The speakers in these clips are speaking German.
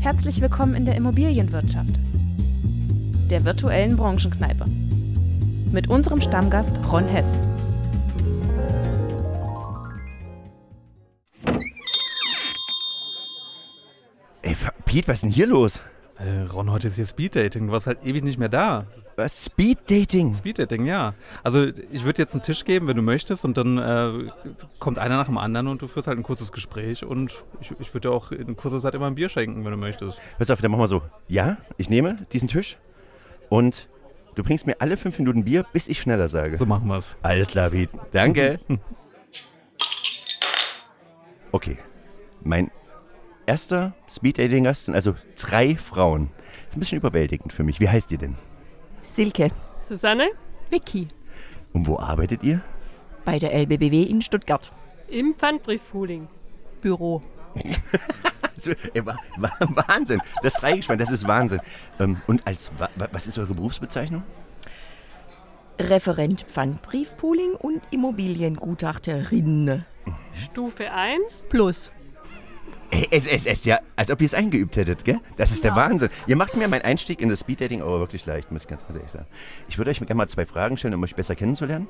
Herzlich willkommen in der Immobilienwirtschaft, der virtuellen Branchenkneipe. Mit unserem Stammgast Ron Hess. Ey, Piet, was ist denn hier los? Ron, heute ist hier Speeddating. Du warst halt ewig nicht mehr da. Was? Speeddating? Speeddating, ja. Also ich würde jetzt einen Tisch geben, wenn du möchtest, und dann kommt einer nach dem anderen und du führst halt ein kurzes Gespräch, und ich würde dir auch in kurzer Zeit immer ein Bier schenken, wenn du möchtest. Pass auf, dann machen wir so. Ja, ich nehme diesen Tisch und du bringst mir alle 5 Minuten Bier, bis ich schneller sage. So machen wir's. Alles klar, Piet. Danke. Okay, mein erster Speeddating-Gast sind also 3 Frauen. Das ist ein bisschen überwältigend für mich. Wie heißt ihr denn? Silke. Susanne. Vicky. Und wo arbeitet ihr? Bei der LBBW in Stuttgart. Im Pfandbriefpooling. Büro. Wahnsinn. Das Dreigespann, das ist Wahnsinn. Und was ist eure Berufsbezeichnung? Referent Pfandbriefpooling und Immobiliengutachterin. Stufe 1. Plus. Es ist ja, als ob ihr es eingeübt hättet, gell? Das ist der Wahnsinn. Ihr macht mir meinen Einstieg in das Speeddating aber wirklich leicht, muss ich ganz ehrlich sagen. Ich würde euch gerne mal 2 Fragen stellen, um euch besser kennenzulernen.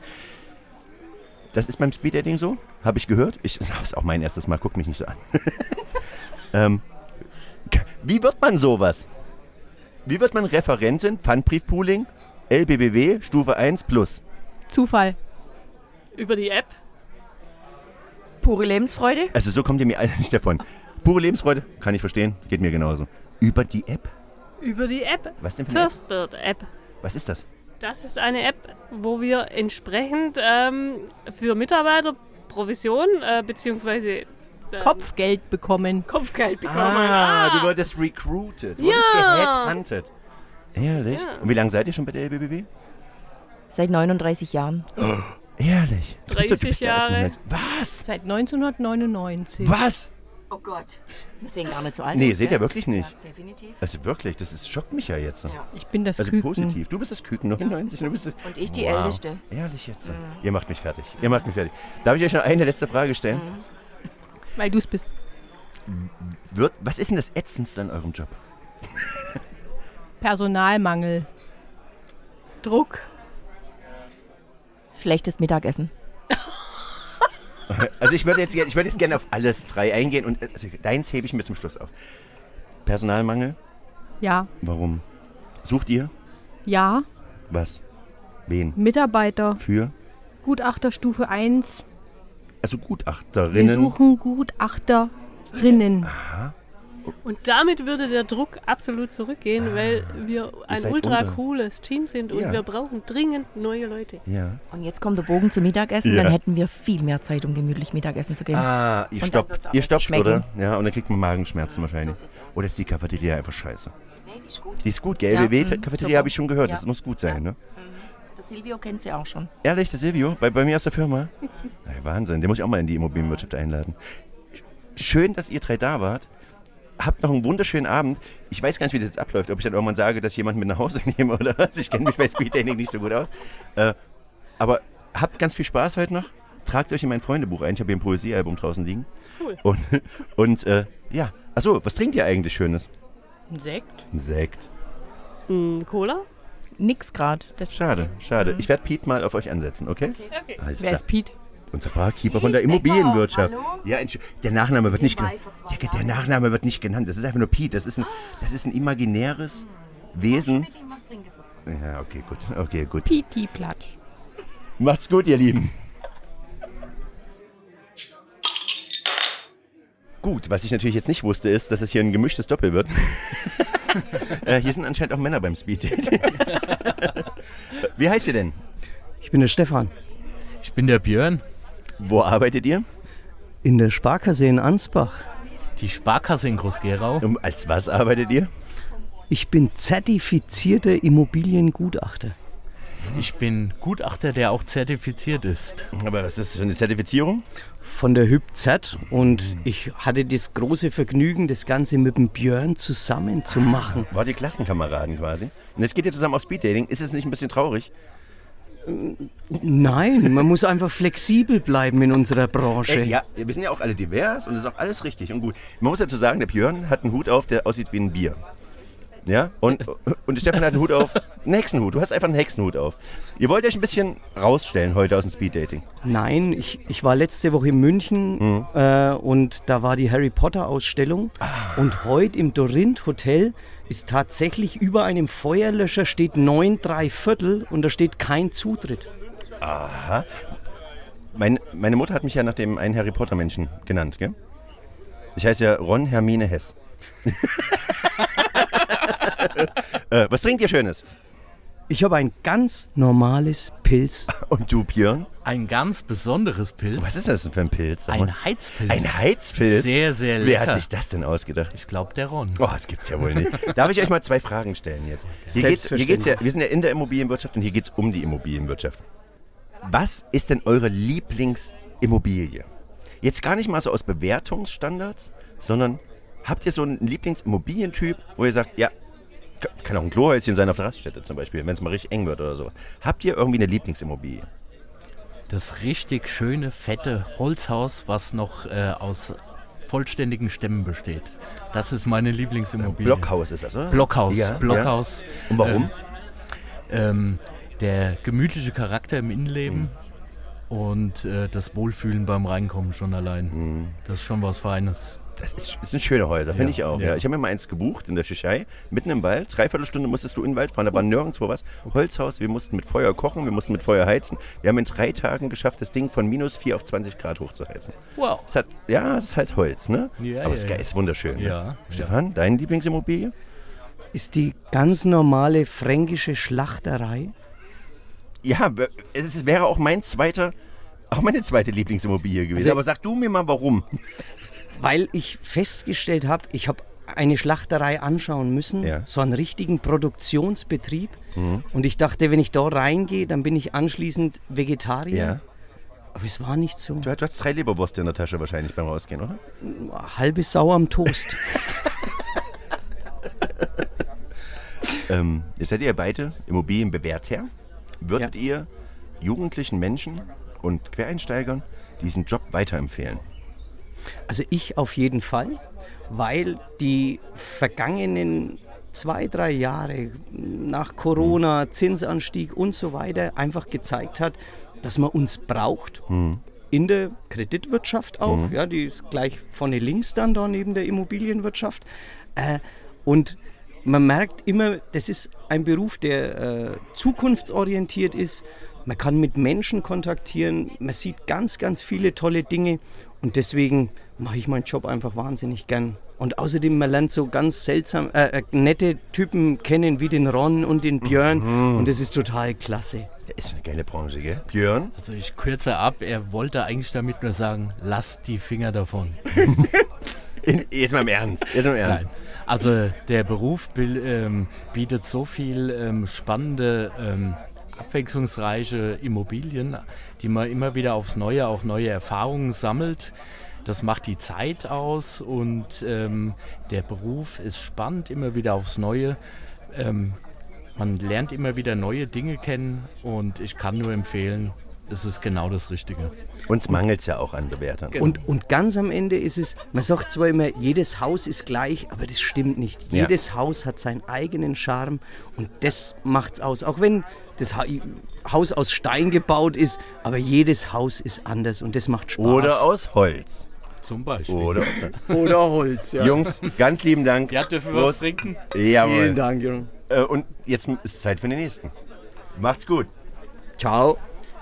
Das ist beim Speeddating so, habe ich gehört. Das ist auch mein erstes Mal, guckt mich nicht so an. Wie wird man sowas? Wie wird man Referentin, Pfandbriefpooling, LBBW, Stufe 1 plus? Zufall. Über die App. Pure Lebensfreude. Also so kommt ihr mir alle nicht davon. Pure Lebensfreude, kann ich verstehen, geht mir genauso. Über die App? Über die App. Was denn für eine App? Firstbird App. Was ist das? Das ist eine App, wo wir entsprechend für Mitarbeiter Provision bzw. Kopfgeld bekommen. Kopfgeld bekommen. Du wurdest recruited, du Ja. wurdest geheadhunted. Ehrlich? Ja. Und wie lange seid ihr schon bei der LBBW? Seit 39 Jahren. Ehrlich? 30 der erste Jahre. Moment. Was? Seit 1999. Was? Oh Gott. Wir sehen gar nicht so alt. Nee, aus, seht gell? ihr wirklich nicht. Ja, definitiv. Also wirklich, schockt mich ja jetzt. Ja. Ich bin das Also Küken. positiv. Du bist das Küken, 99. Du bist das Und ich die Wow. Älteste. Ehrlich jetzt? Ihr macht mich fertig. Ihr macht mich fertig. Darf ich euch noch eine letzte Frage stellen? Weil du es bist. Was ist denn das Ätzendste an eurem Job? Personalmangel. Druck. Schlechtes Mittagessen. Also ich würde jetzt gerne auf alles 3 eingehen und deins hebe ich mir zum Schluss auf. Personalmangel? Ja. Warum? Sucht ihr? Ja. Was? Wen? Mitarbeiter. Für? Gutachter Stufe 1. Also Wir Gutachterinnen. suchen Gutachterinnen. Und damit würde der Druck absolut zurückgehen, weil wir ein seid ultra unter. cooles Team sind und Ja. wir brauchen dringend neue Leute. Ja. Und jetzt kommt der Bogen zum Mittagessen. Ja. Dann hätten wir viel mehr Zeit, um gemütlich Mittagessen zu gehen. Ah, ihr Und dann stoppt. wird's auch Ihr besser stoppt, schmecken. oder? Ja, und dann kriegt man Magenschmerzen wahrscheinlich. So sieht's aus. Oder ist die Cafeteria einfach scheiße? Nee, die ist gut. Die ist gut, gell? Ja, LBW-Cafeteria super. habe ich schon gehört. Ja. Das muss gut sein, ne? Der Silvio kennt sie auch schon. Ehrlich, der Silvio? Bei mir aus der Firma? Ja, Wahnsinn, den muss ich auch mal in die Immobilienwirtschaft einladen. Schön, dass ihr 3 da wart. Habt noch einen wunderschönen Abend. Ich weiß gar nicht, wie das jetzt abläuft. Ob ich dann irgendwann sage, dass ich jemanden mit nach Hause nehme oder was. Ich kenne mich bei Speeddating nicht so gut aus. Aber habt ganz viel Spaß heute noch. Tragt euch in mein Freundebuch ein. Ich habe hier ein Poesiealbum draußen liegen. Cool. Und ja. Achso, was trinkt ihr eigentlich Schönes? Ein Sekt. Ein Sekt. Cola? Nix grad. Das Schade. Ich werde Piet mal auf euch ansetzen, okay? Okay. Alles Wer klar. ist Piet? Unser Barkeeper von der Immobilienwirtschaft. Hallo? Ja, der Nachname wird nicht Nebenbei genannt. vor 2 Ja, der Nachname wird nicht genannt. Das ist einfach nur Piet. Das ist ein imaginäres Wesen. Ja, okay, gut. Piti Platsch. Macht's gut, ihr Lieben. Gut, was ich natürlich jetzt nicht wusste, ist, dass es hier ein gemischtes Doppel wird. Hier sind anscheinend auch Männer beim Speeddating. Wie heißt ihr denn? Ich bin der Stefan. Ich bin der Björn. Wo arbeitet ihr? In der Sparkasse in Ansbach. Die Sparkasse in Groß-Gerau. Als was arbeitet ihr? Ich bin zertifizierter Immobiliengutachter. Ich bin Gutachter, der auch zertifiziert ist. Aber was ist das für eine Zertifizierung? Von der HübZ. Und ich hatte das große Vergnügen, das Ganze mit dem Björn zusammen zu machen. Wart ihr Klassenkameraden quasi? Und jetzt geht ihr zusammen auf Speeddating. Ist es nicht ein bisschen traurig? Nein, man muss einfach flexibel bleiben in unserer Branche. Ja, wir sind ja auch alle divers und das ist auch alles richtig und gut. Man muss dazu sagen, der Björn hat einen Hut auf, der aussieht wie ein Bier. Ja, und der Stefan hat einen Hut auf, einen Hexenhut. Du hast einfach einen Hexenhut auf. Ihr wollt euch ein bisschen rausstellen heute aus dem Speeddating. Nein, ich war letzte Woche in München und da war die Harry Potter Ausstellung. Und heute im Dorint Hotel ist tatsächlich über einem Feuerlöscher steht 9 3/4 und da steht kein Zutritt. Aha. Meine Mutter hat mich ja nach dem einen Harry Potter Menschen genannt, gell? Ich heiße ja Ron Hermine Hess. Was trinkt ihr Schönes? Ich habe ein ganz normales Pilz. Und du, Björn? Ein ganz besonderes Pilz. Was ist das denn für ein Pilz? Sag mal. Ein Heizpilz. Ein Heizpilz? Sehr, sehr lecker. Wer hat sich das denn ausgedacht? Ich glaube, der Ron. Oh, das gibt's ja wohl nicht. Darf ich euch mal 2 Fragen stellen jetzt? Hier geht's ja, wir sind ja in der Immobilienwirtschaft und hier geht's um die Immobilienwirtschaft. Was ist denn eure Lieblingsimmobilie? Jetzt gar nicht mal so aus Bewertungsstandards, sondern habt ihr so einen Lieblingsimmobilientyp, wo ihr sagt, ja, kann auch ein Klohäuschen sein auf der Raststätte zum Beispiel, wenn es mal richtig eng wird oder sowas. Habt ihr irgendwie eine Lieblingsimmobilie? Das richtig schöne, fette Holzhaus, was noch aus vollständigen Stämmen besteht. Das ist meine Lieblingsimmobilie. Blockhaus ist das, oder? Blockhaus. Ja, Blockhaus. Ja. Und warum? Der gemütliche Charakter im Innenleben und das Wohlfühlen beim Reinkommen schon allein. Das ist schon was Feines. Das sind schöne Häuser, finde ich auch. Ja. Ja. Ich habe mir mal eins gebucht in der Tschechei, mitten im Wald. 3/4 Stunde musstest du in den Wald fahren, da war nirgendwo was. Holzhaus, wir mussten mit Feuer kochen, wir mussten mit Feuer heizen. Wir haben in 3 Tagen geschafft, das Ding von -4 auf 20 Grad hochzuheizen. Wow. Es ist halt Holz, ne? Ja, aber es ist wunderschön. Ja. Ne? Stefan, deine Lieblingsimmobilie? Ist die ganz normale fränkische Schlachterei. Ja, es wäre auch meine zweite Lieblingsimmobilie gewesen. Also, aber sag du mir mal, warum? Weil ich festgestellt habe, ich habe eine Schlachterei anschauen müssen, so einen richtigen Produktionsbetrieb. Und ich dachte, wenn ich da reingehe, dann bin ich anschließend Vegetarier. Ja. Aber es war nicht so. Du hast 3 Leberwürste in der Tasche wahrscheinlich beim Rausgehen, oder? Halbe Sau am Toast. Jetzt seid ihr beide Immobilienbewerter. Würdet ihr jugendlichen Menschen und Quereinsteigern diesen Job weiterempfehlen? Also ich auf jeden Fall, weil die vergangenen 2-3 Jahre nach Corona, Zinsanstieg und so weiter einfach gezeigt hat, dass man uns braucht. In der Kreditwirtschaft auch, ja, die ist gleich vorne links dann da neben der Immobilienwirtschaft. Und man merkt immer, das ist ein Beruf, der zukunftsorientiert ist. Man kann mit Menschen kontaktieren, man sieht ganz, ganz viele tolle Dinge und deswegen mache ich meinen Job einfach wahnsinnig gern. Und außerdem, man lernt so ganz seltsam, nette Typen kennen wie den Ron und den Björn und das ist total klasse. Das ist eine geile Branche, gell? Björn? Also ich kürze ab, er wollte eigentlich damit nur sagen, lasst die Finger davon. Jetzt mal im Ernst. Nein. Also der Beruf bietet so viel spannende, abwechslungsreiche Immobilien, die man immer wieder aufs Neue, auch neue Erfahrungen sammelt. Das macht die Zeit aus und der Beruf ist spannend, immer wieder aufs Neue. Man lernt immer wieder neue Dinge kennen und ich kann nur empfehlen, es ist genau das Richtige. Uns mangelt es ja auch an Bewertern. Genau. Und ganz am Ende ist es, man sagt zwar immer, jedes Haus ist gleich, aber das stimmt nicht. Ja. Jedes Haus hat seinen eigenen Charme und das macht's aus. Auch wenn das Haus aus Stein gebaut ist, aber jedes Haus ist anders und das macht Spaß. Oder aus Holz. Zum Beispiel. Oder Holz, ja. Jungs, ganz lieben Dank. Ja, dürfen wir was trinken? Jawohl. Vielen Dank, Jürgen. Und jetzt ist Zeit für den nächsten. Macht's gut. Ciao.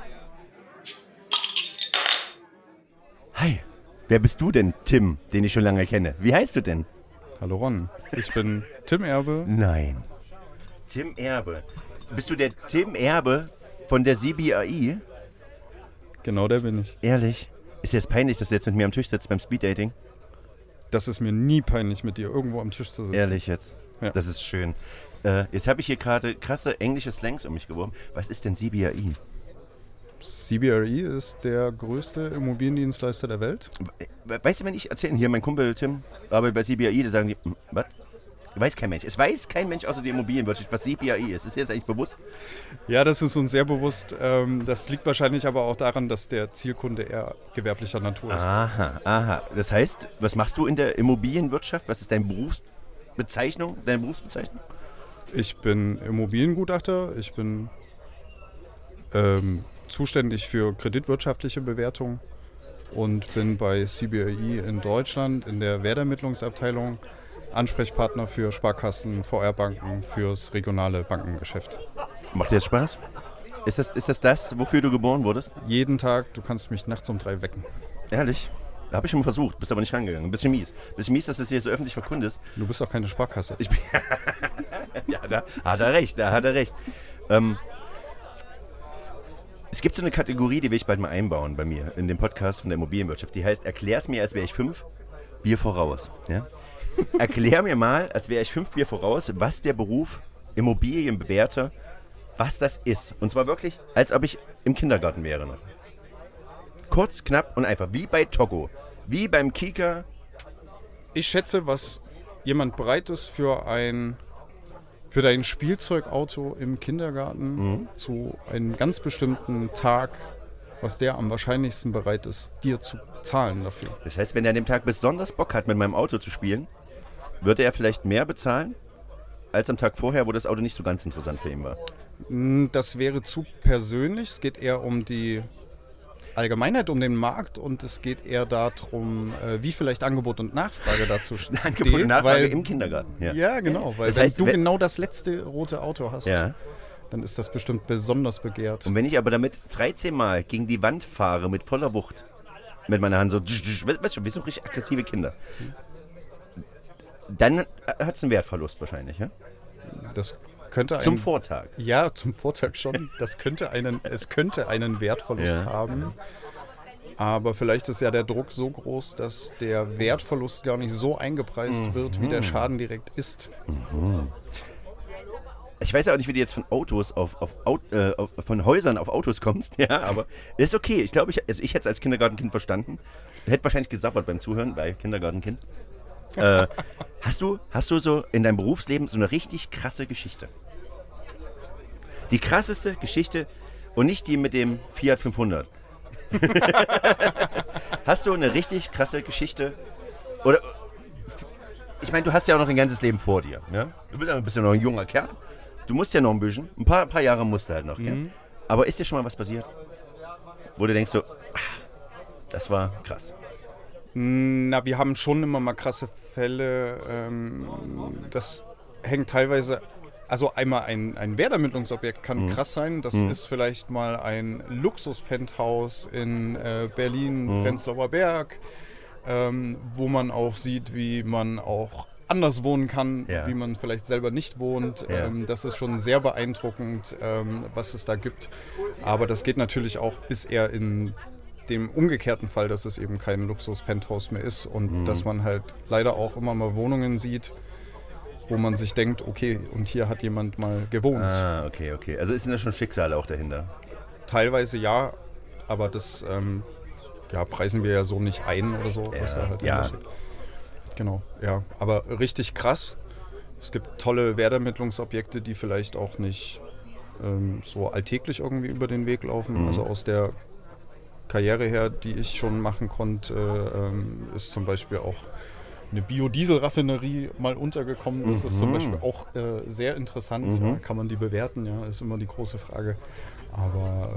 Hi, wer bist du denn, Tim, den ich schon lange kenne? Wie heißt du denn? Hallo Ron, ich bin Tim Erbe. Nein. Tim Erbe. Bist du der Tim Erbe von der CBRI? Genau, der bin ich. Ehrlich? Ist dir jetzt peinlich, dass du jetzt mit mir am Tisch sitzt beim Speeddating? Das ist mir nie peinlich, mit dir irgendwo am Tisch zu sitzen. Ehrlich jetzt? Ja. Das ist schön. Jetzt habe ich hier gerade krasse englische Slangs um mich geworfen. Was ist denn CBRI? CBRE ist der größte Immobiliendienstleister der Welt. Weißt du, wenn ich erzähle, hier mein Kumpel Tim arbeitet bei CBRI, da sagen die, was? Weiß kein Mensch. Es weiß kein Mensch außer die Immobilienwirtschaft, was CBRE ist. Ist dir das eigentlich bewusst? Ja, das ist uns sehr bewusst. Das liegt wahrscheinlich aber auch daran, dass der Zielkunde eher gewerblicher Natur ist. Aha. Das heißt, was machst du in der Immobilienwirtschaft? Was ist deine Berufsbezeichnung? Ich bin Immobiliengutachter. Ich bin zuständig für kreditwirtschaftliche Bewertung und bin bei CBRE in Deutschland in der Wertermittlungsabteilung Ansprechpartner für Sparkassen, VR-Banken, fürs regionale Bankengeschäft. Macht dir das Spaß? Ist das, wofür du geboren wurdest? Jeden Tag, du kannst mich nachts um 3 wecken. Ehrlich? Da habe ich schon mal versucht, bist aber nicht rangegangen. Ein bisschen mies, dass du es hier so öffentlich verkundest. Du bist auch keine Sparkasse. Ja, da hat er recht. Es gibt so eine Kategorie, die will ich bald mal einbauen bei mir in dem Podcast von der Immobilienwirtschaft. Die heißt, erklär's mir, als wäre ich 5 Bier voraus. Ja? Erklär mir mal, als wäre ich 5 Bier voraus, was der Beruf Immobilienbewerter, was das ist. Und zwar wirklich, als ob ich im Kindergarten wäre noch. Kurz, knapp und einfach. Wie bei Togo. Wie beim Kika. Ich schätze, was jemand bereit ist für dein Spielzeugauto im Kindergarten zu einem ganz bestimmten Tag, was der am wahrscheinlichsten bereit ist, dir zu zahlen dafür. Das heißt, wenn er an dem Tag besonders Bock hat, mit meinem Auto zu spielen, würde er vielleicht mehr bezahlen, als am Tag vorher, wo das Auto nicht so ganz interessant für ihn war? Das wäre zu persönlich. Es geht eher um die Allgemeinheit, um den Markt und es geht eher darum, wie vielleicht Angebot und Nachfrage dazu steht. Angebot und Nachfrage im Kindergarten. Ja, genau. Weil das heißt, wenn du genau das letzte rote Auto hast, dann ist das bestimmt besonders begehrt. Und wenn ich aber damit 13 Mal gegen die Wand fahre mit voller Wucht, mit meiner Hand so, weißt du, wir sind richtig aggressive Kinder, dann hat es einen Wertverlust wahrscheinlich, ja? Das könnte zum Vortag. Ja, zum Vortag schon. Es könnte einen Wertverlust haben. Aber vielleicht ist ja der Druck so groß, dass der Wertverlust gar nicht so eingepreist wird, wie der Schaden direkt ist. Ich weiß ja auch nicht, wie du jetzt von Autos von Häusern auf Autos kommst, ja, aber ist okay. Ich glaube, ich hätte es als Kindergartenkind verstanden. Hätte wahrscheinlich gesabbert beim Zuhören, bei Kindergartenkind. Hast du so in deinem Berufsleben so eine richtig krasse Geschichte? Die krasseste Geschichte und nicht die mit dem Fiat 500. Hast du eine richtig krasse Geschichte? Oder, ich meine, du hast ja auch noch dein ganzes Leben vor dir. Ne? Du bist ja noch ein junger Kerl. Du musst ja noch ein bisschen. Ein paar Jahre musst du halt noch. Gell? Aber ist dir schon mal was passiert? Wo du denkst so, das war krass. Na, wir haben schon immer mal krasse Fälle. Das hängt teilweise, also einmal ein Wertermittlungsobjekt kann krass sein. Das ist vielleicht mal ein Luxus-Penthouse in Berlin, Prenzlauer Berg, wo man auch sieht, wie man auch anders wohnen kann, wie man vielleicht selber nicht wohnt. Das ist schon sehr beeindruckend, was es da gibt. Aber das geht natürlich auch bis eher in dem umgekehrten Fall, dass es eben kein Luxus-Penthouse mehr ist und dass man halt leider auch immer mal Wohnungen sieht, wo man sich denkt, okay, und hier hat jemand mal gewohnt. Okay. Also ist da schon Schicksal auch dahinter? Teilweise ja, aber das preisen wir ja so nicht ein oder so, was da halt steht. Genau, ja. Aber richtig krass. Es gibt tolle Wertermittlungsobjekte, die vielleicht auch nicht so alltäglich irgendwie über den Weg laufen. Also aus der Karriere her, die ich schon machen konnte, ist zum Beispiel auch eine Biodiesel-Raffinerie mal untergekommen. Das ist zum Beispiel auch sehr interessant. Ja, kann man die bewerten? Ja, ist immer die große Frage. Aber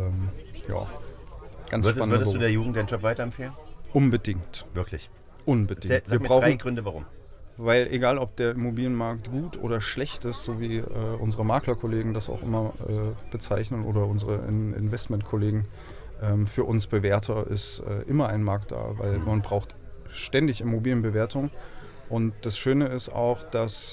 ganz spannend. Würdest du der Jugend den Job weiterempfehlen? Unbedingt. Wirklich? Unbedingt. Sag mir 3 Gründe, warum. Weil egal, ob der Immobilienmarkt gut oder schlecht ist, so wie unsere Maklerkollegen das auch immer bezeichnen oder unsere Investmentkollegen, für uns Bewerter ist immer ein Markt da, weil man braucht ständig Immobilienbewertung. Und das Schöne ist auch, dass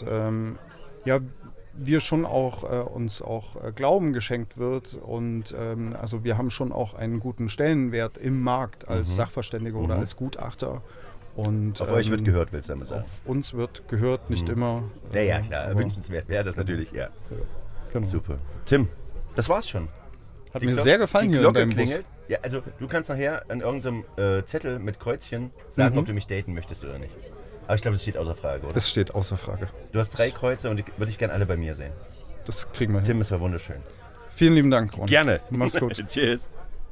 wir schon auch uns auch Glauben geschenkt wird und also wir haben schon auch einen guten Stellenwert im Markt als Sachverständiger oder als Gutachter. Und, auf euch wird gehört, willst du damit sagen? Auf uns wird gehört, nicht immer. Ja, klar, wünschenswert wäre das natürlich, ja. Genau. Super. Tim, das war's schon. Hat mir sehr gefallen hier in deinem Bus. Ja, also du kannst nachher an irgendeinem Zettel mit Kreuzchen sagen, ob du mich daten möchtest oder nicht. Aber ich glaube, das steht außer Frage, oder? Das steht außer Frage. Du hast 3 Kreuze und die würde ich gerne alle bei mir sehen. Das kriegen wir hin. Tim, es war wunderschön. Vielen lieben Dank, Ron. Gerne. Mach's gut. Tschüss.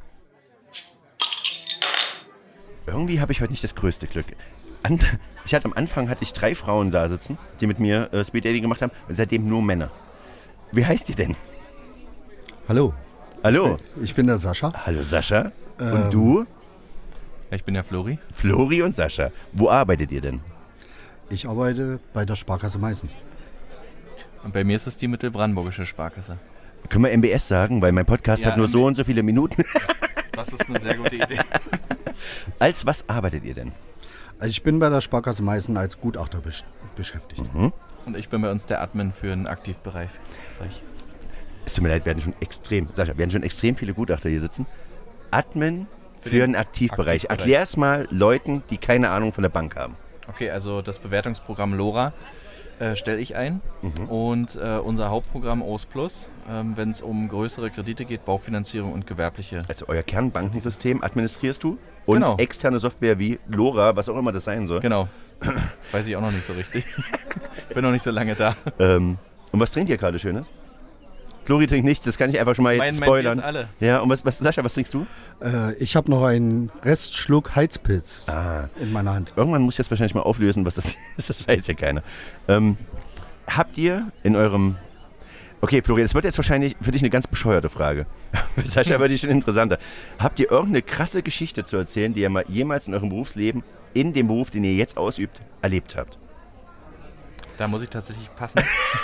Irgendwie habe ich heute nicht das größte Glück. Am Anfang hatte ich 3 Frauen da sitzen, die mit mir Speed Dating gemacht haben. Und seitdem nur Männer. Wie heißt die denn? Hallo. Hallo. Ich bin der Sascha. Hallo Sascha. Und du? Ich bin der Flori. Flori und Sascha. Wo arbeitet ihr denn? Ich arbeite bei der Sparkasse Meißen. Und bei mir ist es die Mittelbrandenburgische Sparkasse. Können wir MBS sagen, weil mein Podcast hat nur so und so viele Minuten. Das ist eine sehr gute Idee. Als was arbeitet ihr denn? Also ich bin bei der Sparkasse Meißen als Gutachter beschäftigt. Mhm. Und ich bin bei uns der Admin für den Aktivbereich. Es tut mir leid, wir hatten schon extrem viele Gutachter hier sitzen. Admin für den Aktivbereich. Erklär es mal Leuten, die keine Ahnung von der Bank haben. Okay, also das Bewertungsprogramm LoRa stelle ich ein. Und unser Hauptprogramm OS Plus, wenn es um größere Kredite geht, Baufinanzierung und gewerbliche. Also euer Kernbankensystem administrierst du und Genau. externe Software wie LoRa, was auch immer das sein soll. Genau. Weiß ich auch noch nicht so richtig. Ich bin noch nicht so lange da. Und was trinkt ihr gerade Schönes? Flori trinkt nichts, das kann ich einfach schon mal jetzt spoilern. Mein Bier ist alle. Ja, und Sascha, was trinkst du? Ich habe noch einen Restschluck Heizpilz in meiner Hand. Irgendwann muss ich jetzt wahrscheinlich mal auflösen, was das ist. Das weiß ja keiner. Habt ihr in eurem... Okay, Flori, das wird jetzt wahrscheinlich für dich eine ganz bescheuerte Frage. Für Sascha wird die schon interessanter. Habt ihr irgendeine krasse Geschichte zu erzählen, die ihr mal jemals in eurem Berufsleben, in dem Beruf, den ihr jetzt ausübt, erlebt habt? Da muss ich tatsächlich passen.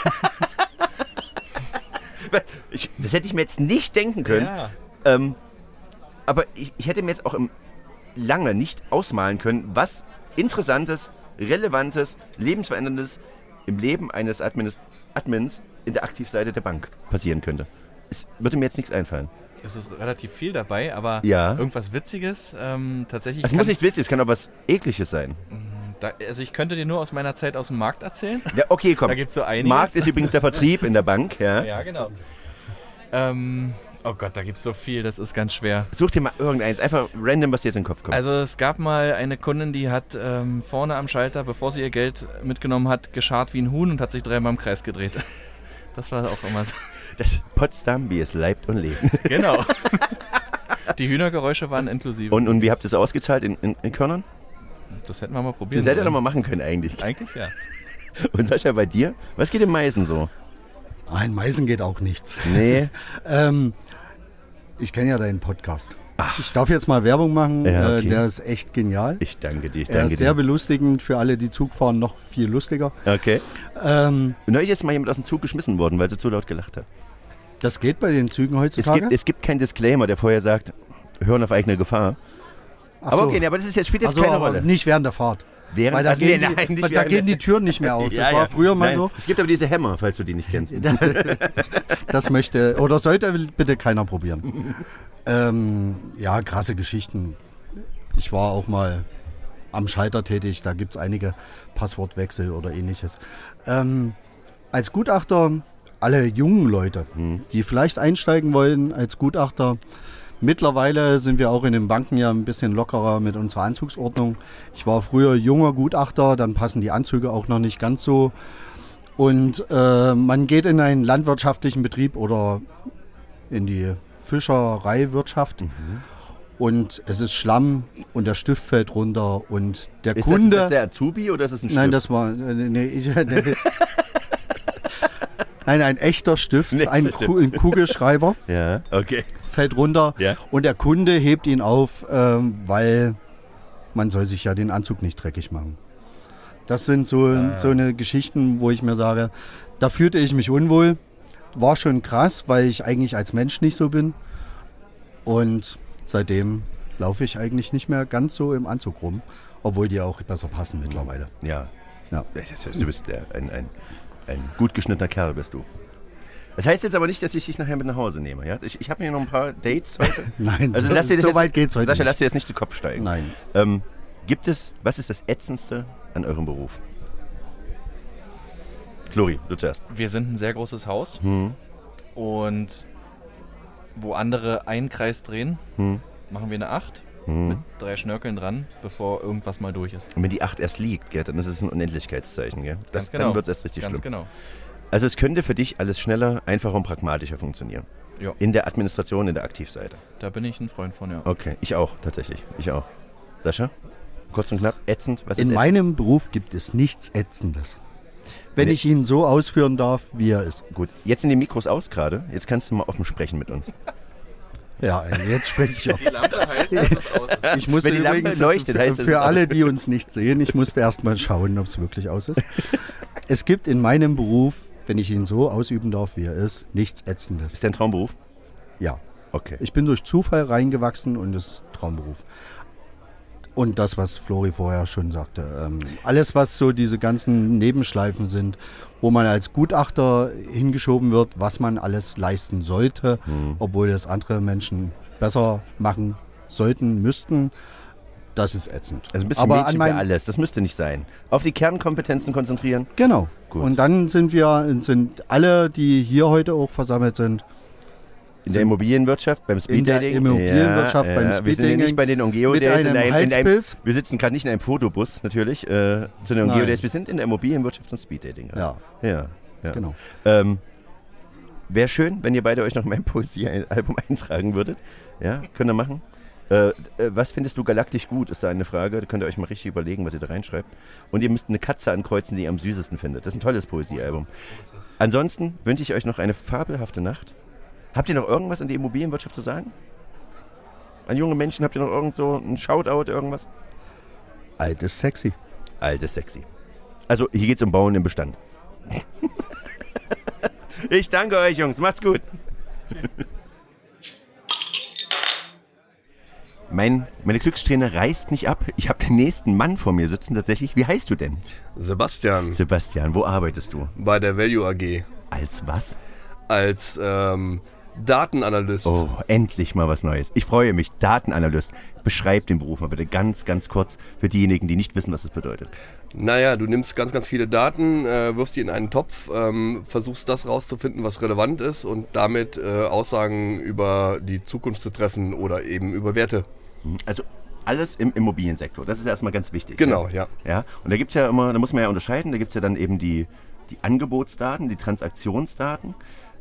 Das hätte ich mir jetzt nicht denken können. Ja. Aber ich hätte mir jetzt auch lange nicht ausmalen können, was Interessantes, Relevantes, Lebensveränderndes im Leben eines Admins in der Aktivseite der Bank passieren könnte. Es würde mir jetzt nichts einfallen. Es ist relativ viel dabei, aber Ja. irgendwas Witziges tatsächlich. Es muss nichts Witziges, es kann auch was Ekliges sein. Also ich könnte dir nur aus meiner Zeit aus dem Markt erzählen. Ja, okay, komm. Da gibt es so einiges. Markt ist übrigens der Vertrieb in der Bank. Ja, Ja, genau. Oh Gott, da gibt es so viel, das ist ganz schwer. Such dir mal irgendeins, einfach random, was dir jetzt in den Kopf kommt. Also es gab mal eine Kundin, die hat vorne am Schalter, bevor sie ihr Geld mitgenommen hat, gescharrt wie ein Huhn und hat sich 3-mal im Kreis gedreht. Das war auch immer so. Das Potsdam, wie es leibt und lebt. Genau. Die Hühnergeräusche waren inklusive. Und wie habt ihr es ausgezahlt in Körnern? Das hätten wir mal probieren Das hätte ihr sollen. doch mal machen können eigentlich. Eigentlich ja. Und Sascha, bei dir? Was geht im Meißen so? Nein, Meißen geht auch nichts. Nee. Ich kenne ja deinen Podcast. Ich darf jetzt mal Werbung machen. Ja, okay. Der ist echt genial. Ich danke dir, Er ist sehr belustigend, für alle, die Zug fahren, noch viel lustiger. Okay. Neulich ist mal jemand aus dem Zug geschmissen worden, weil sie zu laut gelacht hat. Das geht bei den Zügen heutzutage? Es gibt keinen Disclaimer, der vorher sagt, hören auf eigene Gefahr. Ach Aber so. okay, aber das spielt jetzt Also, keine aber Rolle. nicht während der Fahrt. Während, Weil da, also, gehen, nein, die, nicht da während gehen die Türen nicht mehr auf. Das Ja, war ja. früher mal Nein. so. Es gibt aber diese Hämmer, falls du die nicht kennst. Das möchte oder sollte bitte keiner probieren. Ja, krasse Geschichten. Ich war auch mal am Schalter tätig, da gibt es einige Passwortwechsel oder ähnliches. Als Gutachter, alle jungen Leute, die vielleicht einsteigen wollen als Gutachter, mittlerweile sind wir auch in den Banken ja ein bisschen lockerer mit unserer Anzugsordnung. Ich war früher junger Gutachter, dann passen die Anzüge auch noch nicht ganz so. Und man geht in einen landwirtschaftlichen Betrieb oder in die Fischereiwirtschaft und es ist Schlamm und der Stift fällt runter und der Ist Kunde... das der Azubi oder ist das ein Stift? Nein, das war... Nein, ein echter Stift, ein Kugelschreiber. Ja, okay. Fällt runter und der Kunde hebt ihn auf, weil man soll sich ja den Anzug nicht dreckig machen. Das sind so eine Geschichten, wo ich mir sage, da fühlte ich mich unwohl. War schon krass, weil ich eigentlich als Mensch nicht so bin. Und seitdem laufe ich eigentlich nicht mehr ganz so im Anzug rum, obwohl die auch besser passen mittlerweile. Ja. Ja. Du bist ein gut geschnittener Kerl, bist du. Das heißt jetzt aber nicht, dass ich dich nachher mit nach Hause nehme. Ja? Ich habe mir noch ein paar Dates heute. Nein, also so weit geht's heute Sascha, nicht. lass dir jetzt nicht zu Kopf steigen. Nein. Was ist das Ätzendste an eurem Beruf? Flori, du zuerst. Wir sind ein sehr großes Haus und wo andere einen Kreis drehen, machen wir eine 8. mit 3 Schnörkeln dran, bevor irgendwas mal durch ist. Und wenn die 8 erst liegt, gell, dann ist es ein Unendlichkeitszeichen. Gell? Ganz genau. Dann wird es erst richtig Ganz schlimm. genau. Also es könnte für dich alles schneller, einfacher und pragmatischer funktionieren. Ja. In der Administration, in der Aktivseite. Da bin ich ein Freund von, ja. Okay, ich auch, tatsächlich. Ich auch. Sascha? Kurz und knapp, ätzend. Was ist In ätzend? meinem Beruf gibt es nichts Ätzendes. Wenn ich ihn so ausführen darf, wie er ist. Gut, jetzt sind die Mikros aus gerade. Jetzt kannst du mal offen sprechen mit uns. Ja, jetzt spreche ich auf. Die Lampe heißt, dass es aus ist. Ich musste Wenn die Lampe übrigens, leuchtet, heißt es, es für ist alle, aus. die uns nicht sehen, ich musste erst mal schauen, ob es wirklich aus ist. Es gibt in meinem Beruf, wenn ich ihn so ausüben darf, wie er ist, nichts Ätzendes. Ist dein Traumberuf? Ja. Okay. Ich bin durch Zufall reingewachsen und es ist Traumberuf. Und das, was Flori vorher schon sagte. Alles, was so diese ganzen Nebenschleifen sind, wo man als Gutachter hingeschoben wird, was man alles leisten sollte, obwohl es andere Menschen besser machen sollten, müssten, das ist ätzend. Also ein bisschen Aber Mädchen für alles, das müsste nicht sein. Auf die Kernkompetenzen konzentrieren. Genau. Gut. Und dann sind alle, die hier heute auch versammelt sind, In der Immobilienwirtschaft, beim Speeddating. In der Immobilienwirtschaft, beim Wir sind ja Speeddating nicht bei den Ongeo mit Days. einem Halspilz. Wir sitzen gerade nicht in einem Fotobus, natürlich, zu den Ongeo Nein. Days. Wir sind in der Immobilienwirtschaft zum Speeddating. Ja. Ja. Genau. Wäre schön, wenn ihr beide euch noch mein Poesiealbum eintragen würdet. Ja, könnt ihr machen. Was findest du galaktisch gut, ist da eine Frage. Da könnt ihr euch mal richtig überlegen, was ihr da reinschreibt. Und ihr müsst eine Katze ankreuzen, die ihr am süßesten findet. Das ist ein tolles Poesiealbum. Ansonsten wünsche ich euch noch eine fabelhafte Nacht. Habt ihr noch irgendwas an die Immobilienwirtschaft zu sagen? An junge Menschen habt ihr noch irgend so ein Shoutout, irgendwas? Alt ist sexy. Alt ist sexy. Also hier geht es um Bauen im Bestand. Ich danke euch, Jungs. Macht's gut. Meine Glückssträhne reißt nicht ab. Ich habe den nächsten Mann vor mir sitzen tatsächlich. Wie heißt du denn? Sebastian. Sebastian, wo arbeitest du? Bei der Value AG. Als was? Als Datenanalyst. Oh, endlich mal was Neues. Ich freue mich. Datenanalyst. Beschreib den Beruf mal bitte ganz, ganz kurz für diejenigen, die nicht wissen, was das bedeutet. Naja, du nimmst ganz, ganz viele Daten, wirfst die in einen Topf, versuchst das rauszufinden, was relevant ist und damit Aussagen über die Zukunft zu treffen oder eben über Werte. Also alles im Immobiliensektor. Das ist erstmal ganz wichtig. Genau, ja. Und da gibt es ja immer, da muss man ja unterscheiden, da gibt es ja dann eben die Angebotsdaten, die Transaktionsdaten.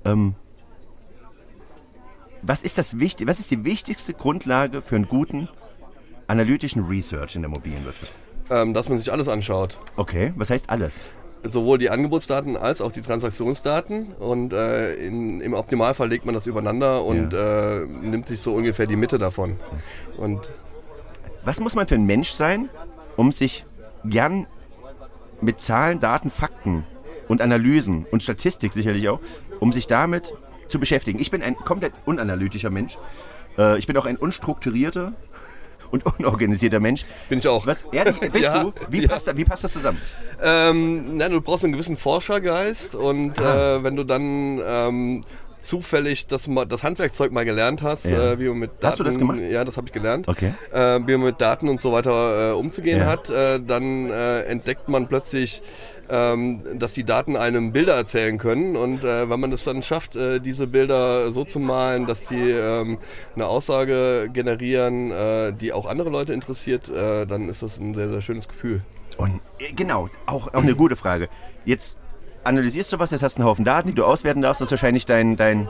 Was ist die wichtigste Grundlage für einen guten analytischen Research in der Immobilienwirtschaft? Dass man sich alles anschaut. Okay, was heißt alles? Sowohl die Angebotsdaten als auch die Transaktionsdaten und im Optimalfall legt man das übereinander und nimmt sich so ungefähr die Mitte davon. Und was muss man für ein Mensch sein, um sich gern mit Zahlen, Daten, Fakten und Analysen und Statistik sicherlich auch, um sich damit zu beschäftigen? Ich bin ein komplett unanalytischer Mensch. Ich bin auch ein unstrukturierter und unorganisierter Mensch. Bin ich auch. Was? Ehrlich, bist du? Wie passt das zusammen? Du brauchst einen gewissen Forschergeist und wenn du dann zufällig das Handwerkszeug mal gelernt hast, wie man mit Daten... Hast du das gemacht? Ja, das habe ich gelernt. Okay. Wie man mit Daten und so weiter umzugehen hat, dann entdeckt man plötzlich, dass die Daten einem Bilder erzählen können und wenn man es dann schafft, diese Bilder so zu malen, dass die eine Aussage generieren, die auch andere Leute interessiert, dann ist das ein sehr, sehr schönes Gefühl. Und genau, auch eine gute Frage. Jetzt analysierst du was, jetzt hast du einen Haufen Daten, die du auswerten darfst, das ist wahrscheinlich dein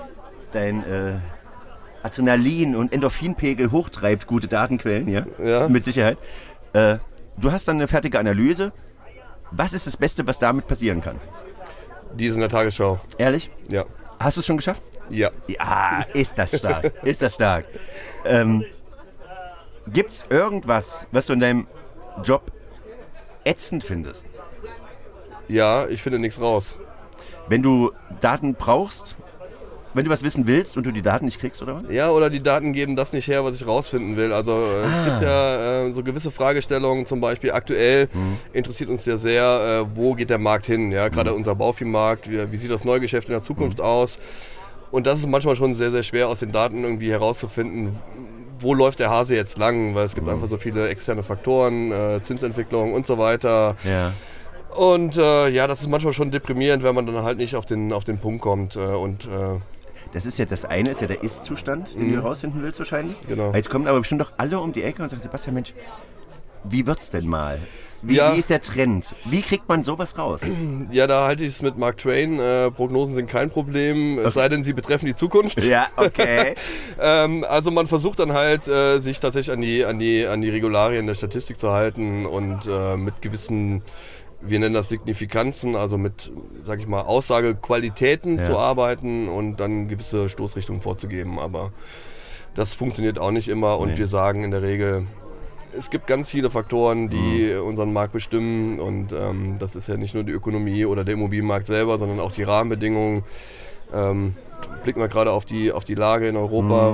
Adrenalin- und Endorphinpegel hochtreibt, gute Datenquellen, ja? Mit Sicherheit. Du hast dann eine fertige Analyse. Was ist das Beste, was damit passieren kann? Die ist in der Tagesschau. Ehrlich? Ja. Hast du es schon geschafft? Ja. Ja, ist das stark. Ist das stark. Gibt es irgendwas, was du in deinem Job ätzend findest? Ja, ich finde nichts raus. Wenn du Daten brauchst, wenn du was wissen willst und du die Daten nicht kriegst, oder was? Ja, oder die Daten geben das nicht her, was ich rausfinden will. Also es gibt ja so gewisse Fragestellungen, zum Beispiel aktuell interessiert uns ja sehr, wo geht der Markt hin? Ja, gerade unser Bauviehmarkt, wie sieht das Neugeschäft in der Zukunft aus? Und das ist manchmal schon sehr, sehr schwer aus den Daten irgendwie herauszufinden, wo läuft der Hase jetzt lang, weil es gibt einfach so viele externe Faktoren, Zinsentwicklung und so weiter. Ja. Und das ist manchmal schon deprimierend, wenn man dann halt nicht auf den Punkt kommt. das ist ja das eine, ist ja der Ist-Zustand, den du herausfinden willst wahrscheinlich. Genau. Jetzt kommen aber bestimmt doch alle um die Ecke und sagen, Sebastian, Mensch, wie wird's denn mal? Wie ist der Trend? Wie kriegt man sowas raus? Ja, da halte ich es mit Mark Twain. Prognosen sind kein Problem, es sei denn, sie betreffen die Zukunft. Ja, okay. Also man versucht dann halt, sich tatsächlich an die Regularien der Statistik zu halten und mit gewissen, wir nennen das Signifikanzen, also mit, sag ich mal, Aussagequalitäten zu arbeiten und dann gewisse Stoßrichtungen vorzugeben. Aber das funktioniert auch nicht immer und wir sagen in der Regel, es gibt ganz viele Faktoren, die unseren Markt bestimmen und das ist ja nicht nur die Ökonomie oder der Immobilienmarkt selber, sondern auch die Rahmenbedingungen. Blicken wir gerade auf die Lage in Europa,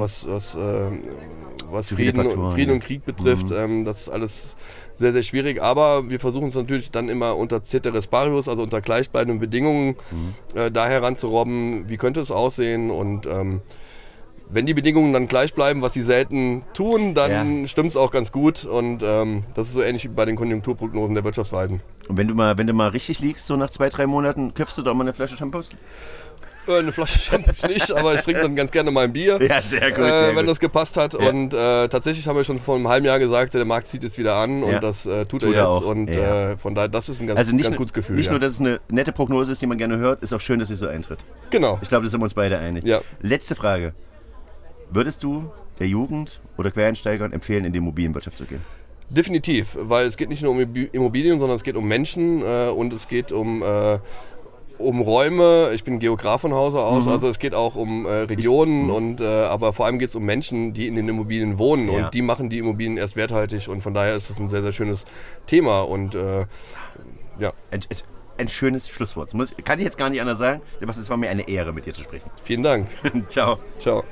was Frieden und Krieg betrifft. Das ist alles sehr, sehr schwierig, aber wir versuchen es natürlich dann immer unter Ceteris Paribus, also unter gleichbleibenden Bedingungen, da heranzurobben, wie könnte es aussehen und wenn die Bedingungen dann gleich bleiben, was sie selten tun, dann stimmt es auch ganz gut. Und das ist so ähnlich wie bei den Konjunkturprognosen der Wirtschaftsweisen. Und wenn du mal richtig liegst, so nach 2-3 Monaten, köpfst du doch mal eine Flasche Shampoos? Eine Flasche Shampoos nicht, aber ich trinke dann ganz gerne mal ein Bier, ja, sehr gut, sehr wenn das gepasst hat. Ja. Und tatsächlich haben wir schon vor einem halben Jahr gesagt, der Markt zieht jetzt wieder an und das tut er jetzt. Auch. Und von daher, das ist ein ganz gutes Gefühl. Nicht nur, dass es eine nette Prognose ist, die man gerne hört, ist auch schön, dass sie so eintritt. Genau. Ich glaube, da sind wir uns beide einig. Ja. Letzte Frage. Würdest du der Jugend oder Quereinsteigern empfehlen, in die Immobilienwirtschaft zu gehen? Definitiv, weil es geht nicht nur um Immobilien, sondern es geht um Menschen und es geht um Räume. Ich bin Geograf von Hause aus, also es geht auch um Regionen, aber vor allem geht es um Menschen, die in den Immobilien wohnen und die machen die Immobilien erst werthaltig und von daher ist das ein sehr, sehr schönes Thema und ja. Ein schönes Schlusswort. Kann ich jetzt gar nicht anders sagen. Sebastian, es war mir eine Ehre, mit dir zu sprechen. Vielen Dank. Ciao. Ciao.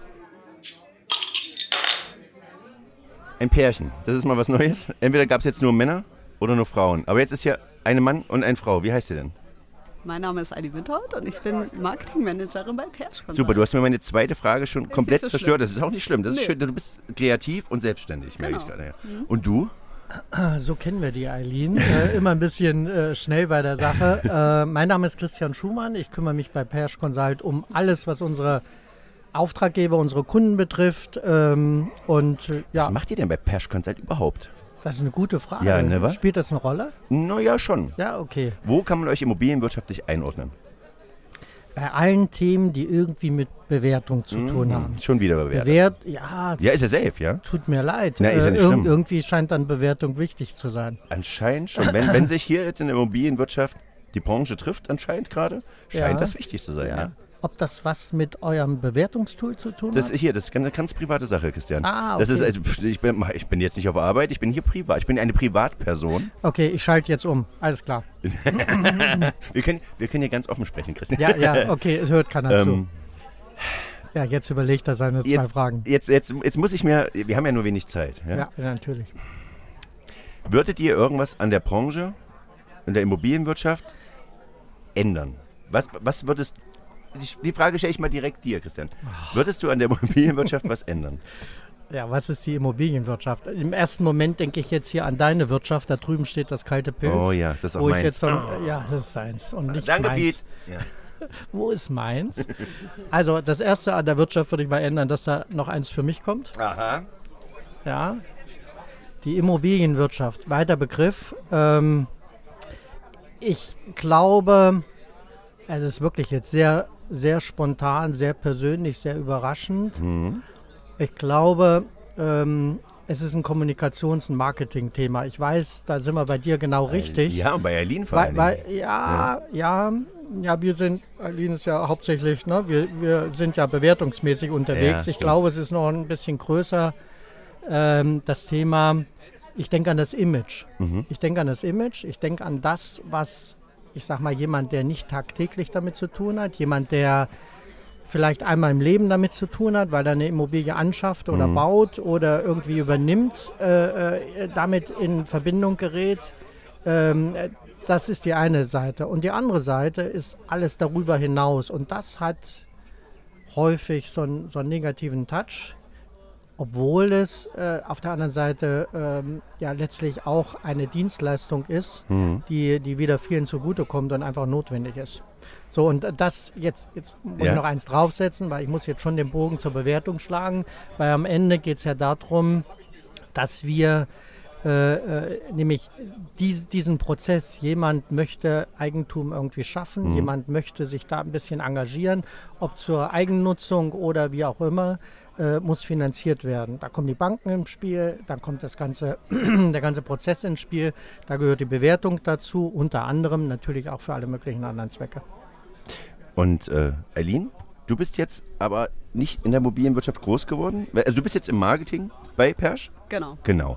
Ein Pärchen, das ist mal was Neues. Entweder gab es jetzt nur Männer oder nur Frauen. Aber jetzt ist hier ein Mann und eine Frau. Wie heißt ihr denn? Mein Name ist Heidi Windhaut und ich bin Marketingmanagerin bei Persch Consult. Super, du hast mir meine zweite Frage schon komplett zerstört. Schlimm. Das ist auch nicht schlimm. Das ist schön. Du bist kreativ und selbstständig, merke ich gerade. Ja. Und du? So kennen wir die Eileen. Immer ein bisschen schnell bei der Sache. Mein Name ist Christian Schumann. Ich kümmere mich bei Persch Consult um alles, was unsere Auftraggeber, unsere Kunden betrifft. Was macht ihr denn bei Persch Consult überhaupt? Das ist eine gute Frage. Ja, ne, was? Spielt das eine Rolle? Naja, schon. Ja, okay. Wo kann man euch immobilienwirtschaftlich einordnen? Bei allen Themen, die irgendwie mit Bewertung zu tun haben. Schon wieder Bewertung. Ja, ist ja safe, ja? Tut mir leid. Na, ist ja nicht schlimm. Irgendwie scheint dann Bewertung wichtig zu sein. Anscheinend schon. Wenn sich hier jetzt in der Immobilienwirtschaft die Branche trifft, anscheinend gerade, scheint das wichtig zu sein. Ja. Ob das was mit eurem Bewertungstool zu tun hat? Das ist eine ganz private Sache, Christian. Ah, okay. Das ist, also, ich bin jetzt nicht auf Arbeit, ich bin hier privat. Ich bin eine Privatperson. Okay, ich schalte jetzt um. Alles klar. wir können hier ganz offen sprechen, Christian. Ja, okay, es hört keiner zu. Ja, jetzt überlegt er seine zwei Fragen. Jetzt muss ich mir, wir haben ja nur wenig Zeit. Ja, natürlich. Würdet ihr irgendwas an der Branche, in der Immobilienwirtschaft ändern? Was würdest Die Frage stelle ich mal direkt dir, Christian. Würdest du an der Immobilienwirtschaft was ändern? Ja, was ist die Immobilienwirtschaft? Im ersten Moment denke ich jetzt hier an deine Wirtschaft. Da drüben steht das kalte Pilz. Oh ja, das ist auch meins. Ja, das ist seins und nicht Danke, meins. Piet. Ja. Wo ist meins? Also das Erste an der Wirtschaft würde ich mal ändern, dass da noch eins für mich kommt. Aha. Ja, die Immobilienwirtschaft, weiter Begriff. Ich glaube, es ist wirklich jetzt sehr, sehr spontan, sehr persönlich, sehr überraschend. Mhm. Ich glaube, es ist ein Kommunikations- und Marketing-Thema. Ich weiß, da sind wir bei dir genau richtig. Ja, und bei Eileen vor allem. Ja, wir sind, Eileen ist ja hauptsächlich, ne, wir sind ja bewertungsmäßig unterwegs. Ja, ich glaube, es ist noch ein bisschen größer, das Thema, ich denke an das Image. Ich denke an das Image, ich denke an das, was, ich sag mal, jemand, der nicht tagtäglich damit zu tun hat, jemand, der vielleicht einmal im Leben damit zu tun hat, weil er eine Immobilie anschafft oder baut oder irgendwie übernimmt, damit in Verbindung gerät. Das ist die eine Seite. Und die andere Seite ist alles darüber hinaus. Und das hat häufig so einen negativen Touch. obwohl es auf der anderen Seite ja letztlich auch eine Dienstleistung ist, die wieder vielen zugutekommt und einfach notwendig ist. So, und das jetzt muss ich noch eins draufsetzen, weil ich muss jetzt schon den Bogen zur Bewertung schlagen, weil am Ende geht es ja darum, dass wir nämlich diesen Prozess, jemand möchte Eigentum irgendwie schaffen, jemand möchte sich da ein bisschen engagieren, ob zur Eigennutzung oder wie auch immer, muss finanziert werden. Da kommen die Banken ins Spiel, dann kommt der ganze Prozess ins Spiel, da gehört die Bewertung dazu, unter anderem natürlich auch für alle möglichen anderen Zwecke. Und Eileen, du bist jetzt aber nicht in der Immobilienwirtschaft groß geworden? Also du bist jetzt im Marketing bei Persch? Genau.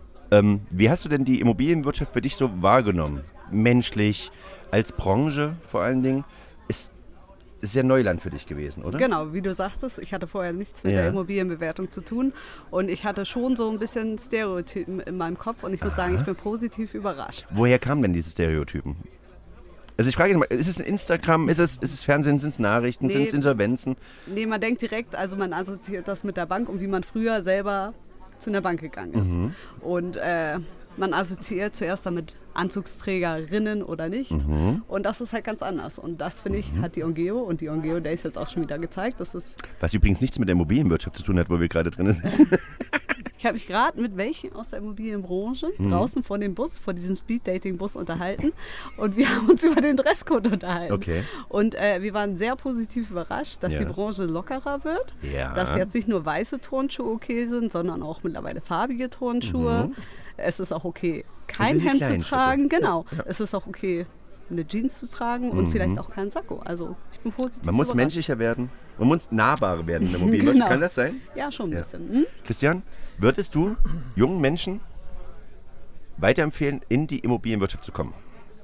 Wie hast du denn die Immobilienwirtschaft für dich so wahrgenommen? Menschlich, als Branche vor allen Dingen? Ist ja Neuland für dich gewesen, oder? Genau, wie du sagtest, ich hatte vorher nichts mit der Immobilienbewertung zu tun und ich hatte schon so ein bisschen Stereotypen in meinem Kopf und ich muss sagen, ich bin positiv überrascht. Woher kamen denn diese Stereotypen? Also ich frage jetzt mal, ist es ein Instagram, ist es Fernsehen, sind es Nachrichten, sind es Insolvenzen? Nee, man denkt direkt, also man assoziiert das mit der Bank und wie man früher selber zu einer Bank gegangen ist. Und man assoziiert zuerst damit Anzugsträgerinnen oder nicht. Und das ist halt ganz anders. Und das, finde ich, hat die Ongeo. Und die Ongeo Days jetzt auch schon wieder gezeigt. Was übrigens nichts mit der Immobilienwirtschaft zu tun hat, wo wir gerade drinnen sitzen. Ich habe mich gerade mit welchen aus der Immobilienbranche draußen vor dem Bus, vor diesem Speed-Dating-Bus unterhalten. Und wir haben uns über den Dresscode unterhalten. Okay. Und wir waren sehr positiv überrascht, dass die Branche lockerer wird. Ja. Dass jetzt nicht nur weiße Turnschuhe okay sind, sondern auch mittlerweile farbige Turnschuhe. Es ist auch okay, kein Hemd zu tragen. Genau. Ja. Es ist auch okay, eine Jeans zu tragen und vielleicht auch keinen Sakko. Also ich bin positiv Man muss menschlicher werden. Man muss nahbarer werden in der Immobilienwirtschaft. Kann das sein? Ja, schon ein bisschen. Christian, würdest du jungen Menschen weiterempfehlen, in die Immobilienwirtschaft zu kommen?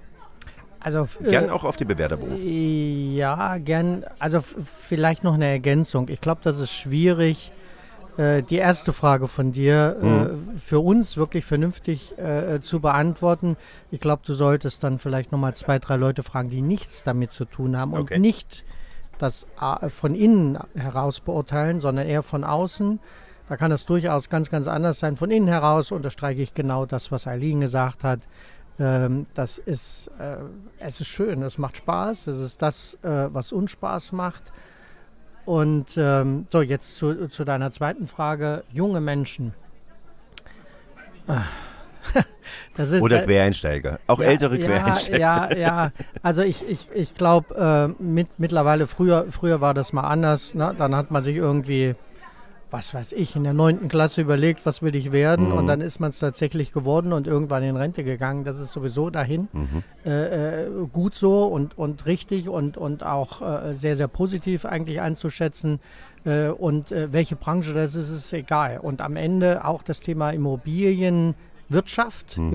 Also, gern auch auf den Bewerberberuf. Ja, gern. Also vielleicht noch eine Ergänzung. Ich glaube, das ist schwierig, die erste Frage von dir für uns wirklich vernünftig zu beantworten. Ich glaube, du solltest dann vielleicht nochmal 2, 3 Leute fragen, die nichts damit zu tun haben und nicht das von innen heraus beurteilen, sondern eher von außen. Da kann es durchaus ganz, ganz anders sein. Von innen heraus unterstreiche ich genau das, was Eileen gesagt hat. Es ist schön, es macht Spaß, es ist das, was uns Spaß macht. Und so, jetzt zu deiner zweiten Frage, junge Menschen. Oder Quereinsteiger, auch ältere Quereinsteiger. Ja, also ich glaube, mittlerweile, früher war das mal anders, ne? Dann hat man sich irgendwie, was weiß ich, in der 9. Klasse überlegt, was will ich werden und dann ist man es tatsächlich geworden und irgendwann in Rente gegangen. Das ist sowieso dahin. Gut so und richtig und auch sehr, sehr positiv eigentlich einzuschätzen. Und welche Branche das ist egal. Und am Ende auch das Thema Immobilienwirtschaft,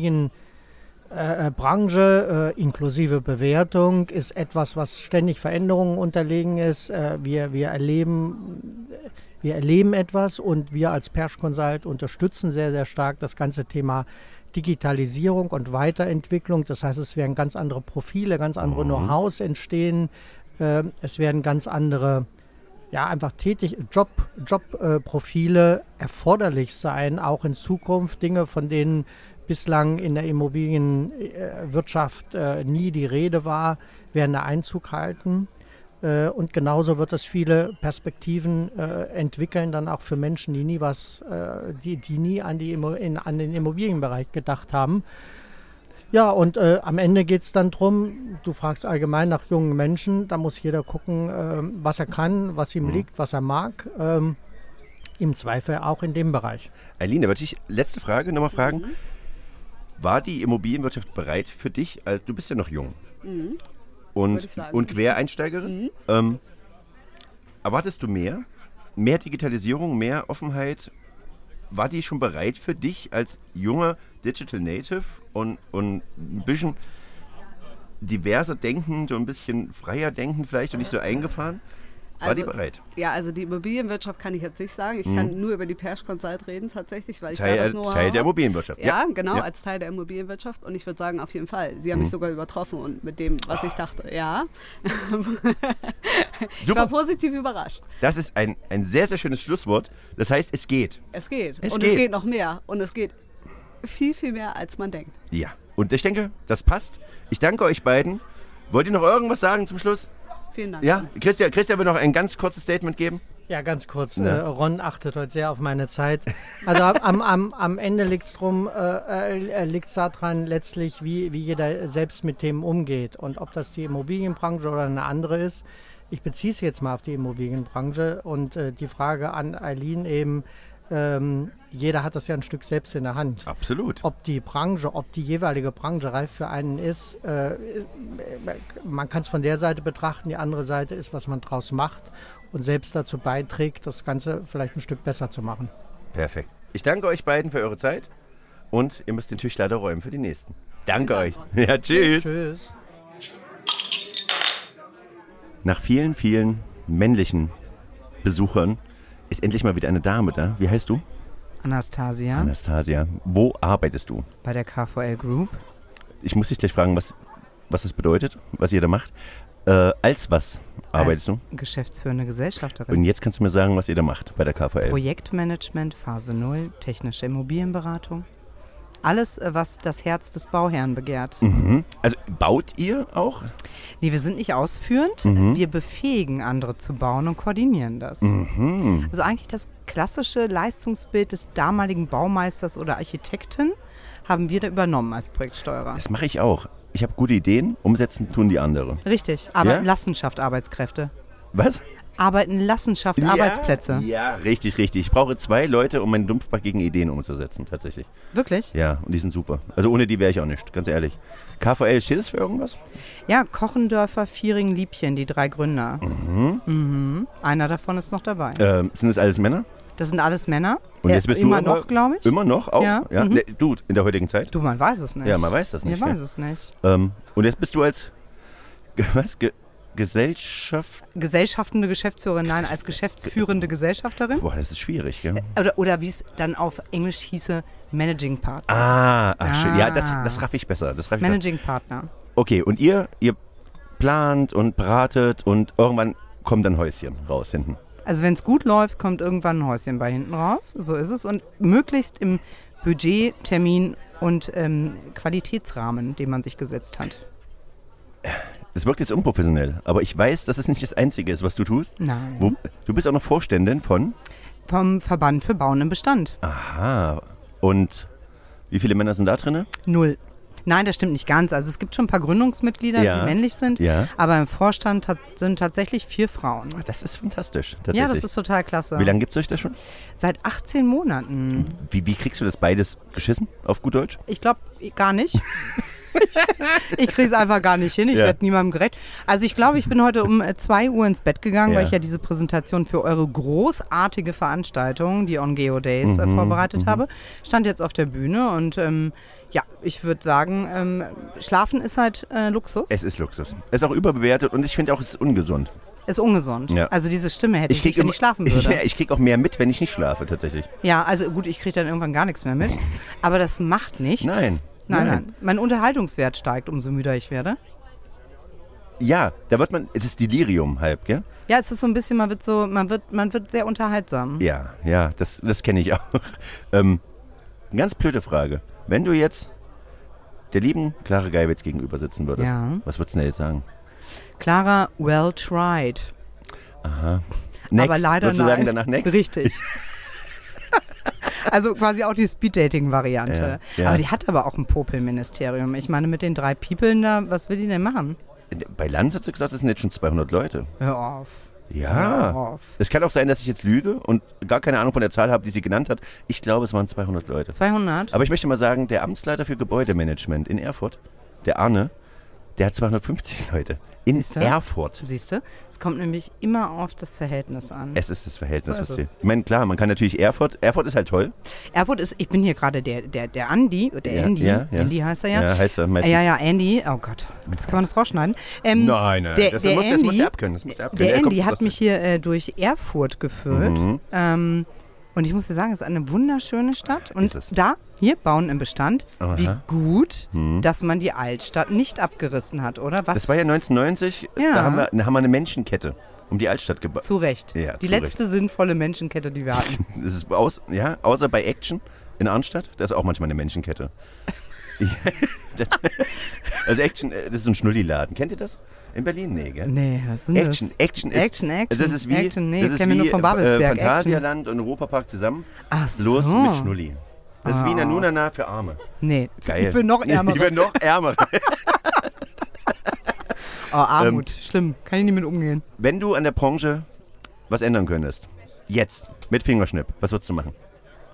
Immobilienbranche inklusive Bewertung ist etwas, was ständig Veränderungen unterlegen ist. Wir erleben etwas und wir als Persch Consult unterstützen sehr, sehr stark das ganze Thema Digitalisierung und Weiterentwicklung. Das heißt, es werden ganz andere Profile, ganz andere Know-hows entstehen. Es werden ganz andere, einfach Jobprofile erforderlich sein, auch in Zukunft. Dinge, von denen bislang in der Immobilienwirtschaft nie die Rede war, werden da Einzug halten. Und genauso wird es viele Perspektiven entwickeln, dann auch für Menschen, die nie die nie an den Immobilienbereich gedacht haben. Ja, und am Ende geht es dann darum, du fragst allgemein nach jungen Menschen, da muss jeder gucken, was er kann, was ihm liegt, was er mag. Im Zweifel auch in dem Bereich. Eileen, da würde ich letzte Frage nochmal fragen. War die Immobilienwirtschaft bereit für dich? Du bist ja noch jung. Und Quereinsteigerin. Erwartest du mehr? Mehr Digitalisierung, mehr Offenheit? War die schon bereit für dich als junger Digital Native und ein bisschen diverser denken, so ein bisschen freier denken vielleicht und nicht so eingefahren? War die bereit? Ja, also die Immobilienwirtschaft kann ich jetzt nicht sagen. Ich kann nur über die Persch Consult reden tatsächlich, weil Teil der Immobilienwirtschaft. Ja, genau, als Teil der Immobilienwirtschaft. Und ich würde sagen, auf jeden Fall. Sie haben mich sogar übertroffen und mit dem, was ich dachte, ja. Ich war positiv überrascht. Das ist ein sehr, sehr schönes Schlusswort. Das heißt, es geht. Es geht. Es geht noch mehr. Und es geht viel, viel mehr, als man denkt. Ja. Und ich denke, das passt. Ich danke euch beiden. Wollt ihr noch irgendwas sagen zum Schluss? Vielen Dank. Ja, Christian will noch ein ganz kurzes Statement geben. Ja, ganz kurz. Ron achtet heute sehr auf meine Zeit. Also am Ende liegt es daran, letztlich, wie jeder selbst mit Themen umgeht. Und ob das die Immobilienbranche oder eine andere ist. Ich beziehe es jetzt mal auf die Immobilienbranche. Und die Frage an Eileen eben, jeder hat das ja ein Stück selbst in der Hand. Absolut. Ob die jeweilige Branche reif für einen ist, man kann es von der Seite betrachten, die andere Seite ist, was man draus macht und selbst dazu beiträgt, das Ganze vielleicht ein Stück besser zu machen. Perfekt. Ich danke euch beiden für eure Zeit und ihr müsst den Tisch leider räumen für die nächsten. Danke euch. Ja, tschüss. Tschüss. Nach vielen, vielen männlichen Besuchern ist endlich mal wieder eine Dame da. Wie heißt du? Anastasia. Anastasia. Wo arbeitest du? Bei der KVL Group. Ich muss dich gleich fragen, was das bedeutet, was ihr da macht. Als was arbeitest du? Geschäftsführende Gesellschafterin. Und jetzt kannst du mir sagen, was ihr da macht bei der KVL. Projektmanagement, Phase 0, technische Immobilienberatung. Alles, was das Herz des Bauherrn begehrt. Mhm. Also baut ihr auch? Nee, wir sind nicht ausführend. Wir befähigen andere zu bauen und koordinieren das. Mhm. Also eigentlich das klassische Leistungsbild des damaligen Baumeisters oder Architekten haben wir da übernommen als Projektsteuerer. Das mache ich auch. Ich habe gute Ideen, umsetzen tun die andere. Richtig, aber Lassenschaft Arbeitskräfte. Was? Arbeiten, Lassenschaft, Arbeitsplätze. Ja, richtig. Ich brauche 2 Leute, um meinen Dumpfbach gegen Ideen umzusetzen, tatsächlich. Wirklich? Ja, und die sind super. Also ohne die wäre ich auch nicht, ganz ehrlich. KVL, steht das für irgendwas? Ja, Kochendörfer, Vieringen, Liebchen, die 3 Gründer. Einer davon ist noch dabei. Sind das alles Männer? Das sind alles Männer. Und jetzt bist immer du noch, glaube ich. Immer noch auch? Ja. Ne, du, in der heutigen Zeit? Du, man weiß es nicht. Ja, man weiß das nicht. Man weiß es nicht. Und jetzt bist du als Gesellschaftende Geschäftsführerin, nein, als geschäftsführende Gesellschafterin. Boah, das ist schwierig, gell? Oder wie es dann auf Englisch hieße, Managing Partner. Schön. Ja, das raff ich besser. Managing Partner. Okay, und ihr plant und beratet und irgendwann kommt ein Häuschen raus hinten. Also wenn es gut läuft, kommt irgendwann ein Häuschen bei hinten raus. So ist es. Und möglichst im Budget, Termin und Qualitätsrahmen, den man sich gesetzt hat. Das wirkt jetzt unprofessionell, aber ich weiß, dass es nicht das Einzige ist, was du tust. Nein. Du bist auch noch Vorständin vom Verband für Bauen im Bestand. Aha. Und wie viele Männer sind da drin? 0. Nein, das stimmt nicht ganz. Also es gibt schon ein paar Gründungsmitglieder, die männlich sind, aber im Vorstand sind tatsächlich 4 Frauen. Das ist fantastisch, tatsächlich. Ja, das ist total klasse. Wie lange gibt es euch das schon? Seit 18 Monaten. Wie kriegst du das beides geschissen, auf gut Deutsch? Ich glaube, gar nicht. Ich kriege es einfach gar nicht hin. Ich werde niemandem gerecht. Also ich glaube, ich bin heute um 2 Uhr ins Bett gegangen, weil ich ja diese Präsentation für eure großartige Veranstaltung, die On Geo Days, vorbereitet habe. Stand jetzt auf der Bühne und ich würde sagen, Schlafen ist halt Luxus. Es ist Luxus. Es ist auch überbewertet und ich finde auch, es ist ungesund. Ist ungesund. Ja. Also diese Stimme hätte ich nicht, wenn ich schlafen würde. Ja, ich kriege auch mehr mit, wenn ich nicht schlafe, tatsächlich. Ja, also gut, ich kriege dann irgendwann gar nichts mehr mit. Aber das macht nichts. Nein. Mein Unterhaltungswert steigt, umso müder ich werde. Ja, es ist Delirium halb, gell? Ja, es ist so ein bisschen, man wird sehr unterhaltsam. Ja, das kenne ich auch. Eine ganz blöde Frage. Wenn du jetzt der lieben Clara Geiwitz gegenüber sitzen würdest, was würdest du denn jetzt sagen? Clara, well tried. Aha. Next. Aber leider würdest du sagen danach next? Richtig. Also quasi auch die Speed-Dating-Variante. Ja. Aber die hat aber auch ein Popelministerium. Ich meine, mit den 3 Peoplen da, was will die denn machen? Bei Lanz hat sie gesagt, das sind jetzt schon 200 Leute. Hör auf. Ja. Es kann auch sein, dass ich jetzt lüge und gar keine Ahnung von der Zahl habe, die sie genannt hat. Ich glaube, es waren 200 Leute. 200? Aber ich möchte mal sagen, der Amtsleiter für Gebäudemanagement in Erfurt, der Arne, der hat 250 Leute. In Erfurt. Siehst du? Es kommt nämlich immer auf das Verhältnis an. Es ist das Verhältnis, was zählt. Ich meine, klar, man kann natürlich Erfurt ist halt toll. Erfurt ist, ich bin hier gerade der Andi, oder Andy. Andy heißt er ja. Ja, heißt er meistens. Ja, Andy. Oh Gott, kann man das rausschneiden? Nein. Das muss er abkönnen. Der Andy hat mich hier durch Erfurt geführt. Und ich muss dir sagen, es ist eine wunderschöne Stadt. Und da, hier, Bauen im Bestand, wie gut, dass man die Altstadt nicht abgerissen hat, oder? Was? Das war ja 1990, da haben wir eine Menschenkette um die Altstadt gebaut. Zu Recht. Ja, die letzte sinnvolle Menschenkette, die wir hatten. Das ist außer bei Action in Arnstadt, da ist auch manchmal eine Menschenkette. Also Action, das ist so ein Schnulliladen. Kennt ihr das? In Berlin? Nee, gell? Nee, was ist das? Action ist... Also das ist wie, nee, das ist wie nur von Babelsberg. Phantasialand und Europapark zusammen. Ach so. Bloß mit Schnulli. Das ist wie eine Nunana für Arme. Nee, geil. Für noch Ärmere. Für noch Ärmere. Armut, schlimm. Kann ich nicht mit umgehen. Wenn du an der Branche was ändern könntest, jetzt, mit Fingerschnipp, was würdest du machen?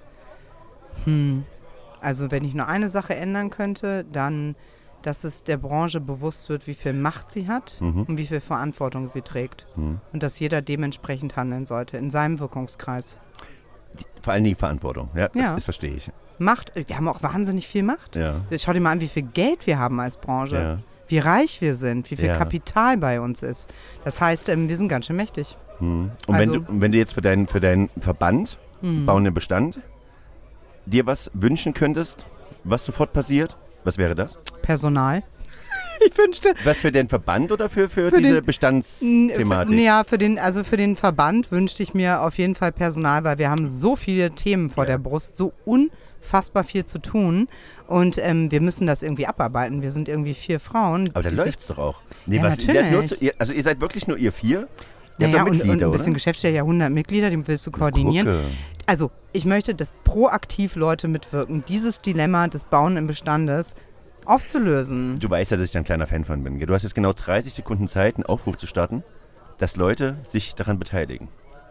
Also wenn ich nur eine Sache ändern könnte, dann, dass es der Branche bewusst wird, wie viel Macht sie hat und wie viel Verantwortung sie trägt. Und dass jeder dementsprechend handeln sollte, in seinem Wirkungskreis. Vor allem die Verantwortung, das verstehe ich. Macht, wir haben auch wahnsinnig viel Macht. Ja. Schau dir mal an, wie viel Geld wir haben als Branche. Ja. Wie reich wir sind, wie viel Kapital bei uns ist. Das heißt, wir sind ganz schön mächtig. Und wenn du jetzt für deinen Verband, Bauen im Bestand, dir was wünschen könntest, was sofort passiert, was wäre das? Personal. Ich wünschte... Was für den Verband oder für diese Bestandsthematik? Für den Verband wünschte ich mir auf jeden Fall Personal, weil wir haben so viele Themen vor der Brust, so unfassbar viel zu tun und wir müssen das irgendwie abarbeiten. Wir sind irgendwie 4 Frauen. Aber da läuft's doch auch. Nee, ja, natürlich. Ihr seid wirklich nur ihr 4? Ja, und ein bisschen Geschäftsstelle, 100 Mitglieder, die willst du koordinieren. Also, ich möchte, dass proaktiv Leute mitwirken, dieses Dilemma des Bauen im Bestandes aufzulösen. Du weißt ja, dass ich da ein kleiner Fan von bin. Du hast jetzt genau 30 Sekunden Zeit, einen Aufruf zu starten, dass Leute sich daran beteiligen.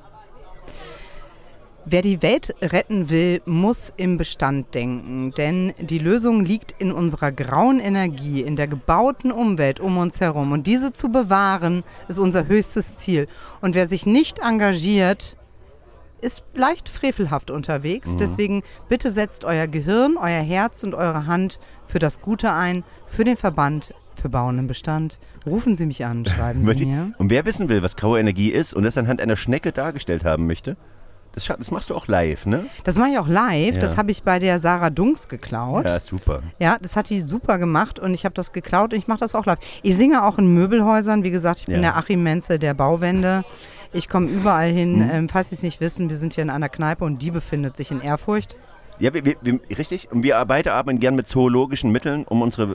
Wer die Welt retten will, muss im Bestand denken, denn die Lösung liegt in unserer grauen Energie, in der gebauten Umwelt um uns herum. Und diese zu bewahren, ist unser höchstes Ziel. Und wer sich nicht engagiert, ist leicht frevelhaft unterwegs. Deswegen bitte setzt euer Gehirn, euer Herz und eure Hand für das Gute ein, für den Verband, für Bauen im Bestand. Rufen Sie mich an, schreiben Sie mir. Und wer wissen will, was graue Energie ist und das anhand einer Schnecke dargestellt haben möchte, das machst du auch live, ne? Das mache ich auch live. Ja. Das habe ich bei der Sarah Dunks geklaut. Ja, super. Ja, das hat die super gemacht und ich habe das geklaut und ich mache das auch live. Ich singe auch in Möbelhäusern. Wie gesagt, ich bin der Achim Menzel der Bauwände. Ich komme überall hin. Falls Sie es nicht wissen, wir sind hier in einer Kneipe und die befindet sich in Erfurt. Ja, richtig. Und wir beide arbeiten gern mit zoologischen Mitteln, um unsere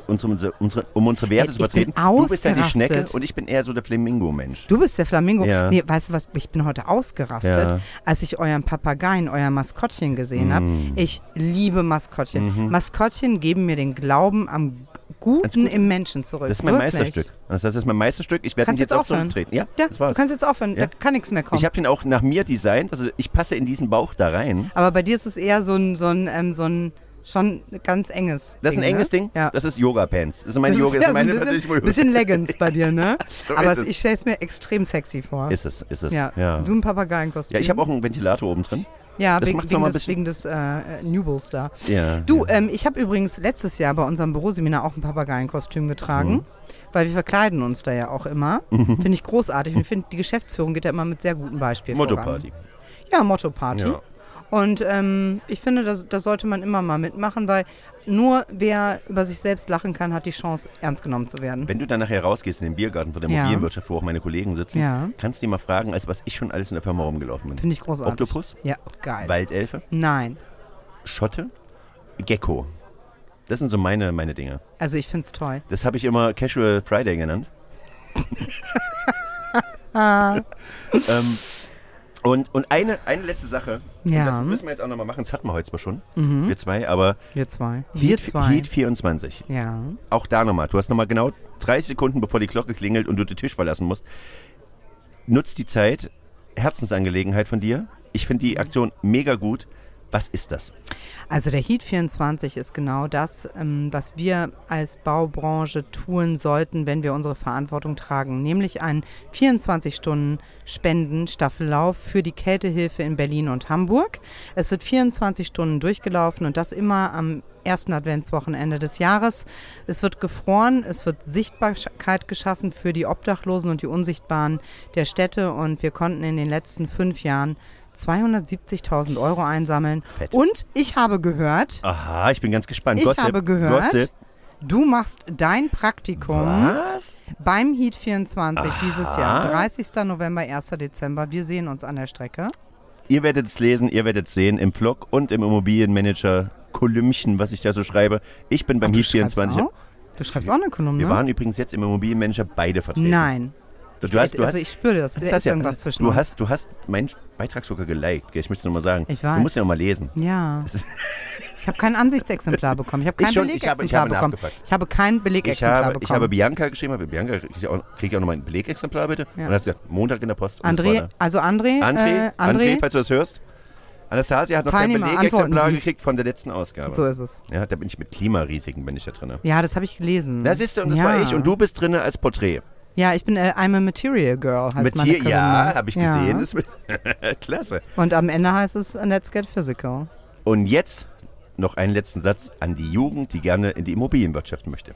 Werte zu vertreten. Du bist ja die Schnecke und ich bin eher so der Flamingo-Mensch. Du bist der Flamingo? Ja. Nee, weißt du was, ich bin heute ausgerastet, als ich euren Papageien, euer Maskottchen gesehen habe. Ich liebe Maskottchen. Maskottchen geben mir den Glauben am Guten im Menschen zurück. Das ist mein Meisterstück. Das ist mein Meisterstück. Ich werde jetzt auch zurücktreten. Ja, das war's. Du kannst jetzt aufhören. Da kann nichts mehr kommen. Ich habe den auch nach mir designt. Also ich passe in diesen Bauch da rein. Aber bei dir ist es eher so ein schon ganz enges Das ist ein enges Ding? Ja. Das ist Yoga-Pants. Das ist meine Yoga. Das ist meine persönliche Ein bisschen Leggings bei dir, ne? So aber ich stelle es mir extrem sexy vor. Ist es. Ja. Du ein Papageienkostüm. Ja, ich habe auch einen Ventilator oben drin. Ja, das wegen des Newbills da. Ja, du, ich habe übrigens letztes Jahr bei unserem Büroseminar auch ein Papageienkostüm getragen, weil wir verkleiden uns da ja auch immer. Finde ich großartig. Und ich finde, die Geschäftsführung geht ja immer mit sehr gutem Beispiel voran. Motto-Party. Ja, Motto-Party. Ja. Und ich finde, das sollte man immer mal mitmachen, weil nur wer über sich selbst lachen kann, hat die Chance, ernst genommen zu werden. Wenn du dann nachher rausgehst in den Biergarten von der Immobilienwirtschaft, wo auch meine Kollegen sitzen, kannst du die mal fragen, was ich schon alles in der Firma rumgelaufen bin. Finde ich großartig. Oktopus? Ja, geil. Waldelfe? Nein. Schotte? Gecko. Das sind so meine Dinge. Also ich finde es toll. Das habe ich immer Casual Friday genannt. Und eine letzte Sache, und das müssen wir jetzt auch nochmal machen, das hatten wir heute zwar schon, wir zwei, aber Heat 24. Ja. Auch da nochmal, du hast nochmal genau 30 Sekunden, bevor die Glocke klingelt und du den Tisch verlassen musst. Nutz die Zeit, Herzensangelegenheit von dir. Ich finde die Aktion mega gut. Was ist das? Also der Heat 24 ist genau das, was wir als Baubranche tun sollten, wenn wir unsere Verantwortung tragen, nämlich einen 24-Stunden-Spenden-Staffellauf für die Kältehilfe in Berlin und Hamburg. Es wird 24 Stunden durchgelaufen und das immer am ersten Adventswochenende des Jahres. Es wird gefroren, es wird Sichtbarkeit geschaffen für die Obdachlosen und die Unsichtbaren der Städte und wir konnten in den letzten 5 Jahren 270.000 € einsammeln. Fett. Und ich habe gehört, Aha, ich bin ganz gespannt. Ich habe gehört, Gossip. du machst dein Praktikum Was? beim Heat 24 dieses Jahr. 30. November, 1. Dezember. Wir sehen uns an der Strecke. Ihr werdet es lesen, ihr werdet es sehen im Vlog und im Immobilienmanager-Kolümchen, was ich da so schreibe. Ich bin beim Heat 24. Auch? Du schreibst auch eine Kolumne? Wir waren übrigens jetzt im Immobilienmanager beide vertreten. Nein. Ich spüre das. Da ist irgendwas zwischen uns. Du hast meinen Beitrag sogar geliked, gell? Ich möchte es nochmal sagen. Ich weiß. Du musst ja auch mal lesen. Ja. Ich habe kein Ansichtsexemplar bekommen. Ich habe kein Belegexemplar bekommen. Ich habe kein Belegexemplar bekommen. Ich habe Bianca geschrieben, Bianca, kriege ich auch noch mal ein Belegexemplar bitte? Ja. Und dann hast du gesagt, Montag in der Post. André, falls du das hörst. Anastasia hat noch kein Belegexemplar gekriegt von der letzten Ausgabe. So ist es. Ja, da bin ich mit Klimarisiken da drin. Ja, das habe ich gelesen. Da siehst du, und das war ich. Und du bist drin als Porträt. Ja, ich bin I'm a Material Girl, heißt meine Kolumne. Ja, habe ich gesehen. Ja. Klasse. Und am Ende heißt es Let's Get Physical. Und jetzt noch einen letzten Satz an die Jugend, die gerne in die Immobilienwirtschaft möchte.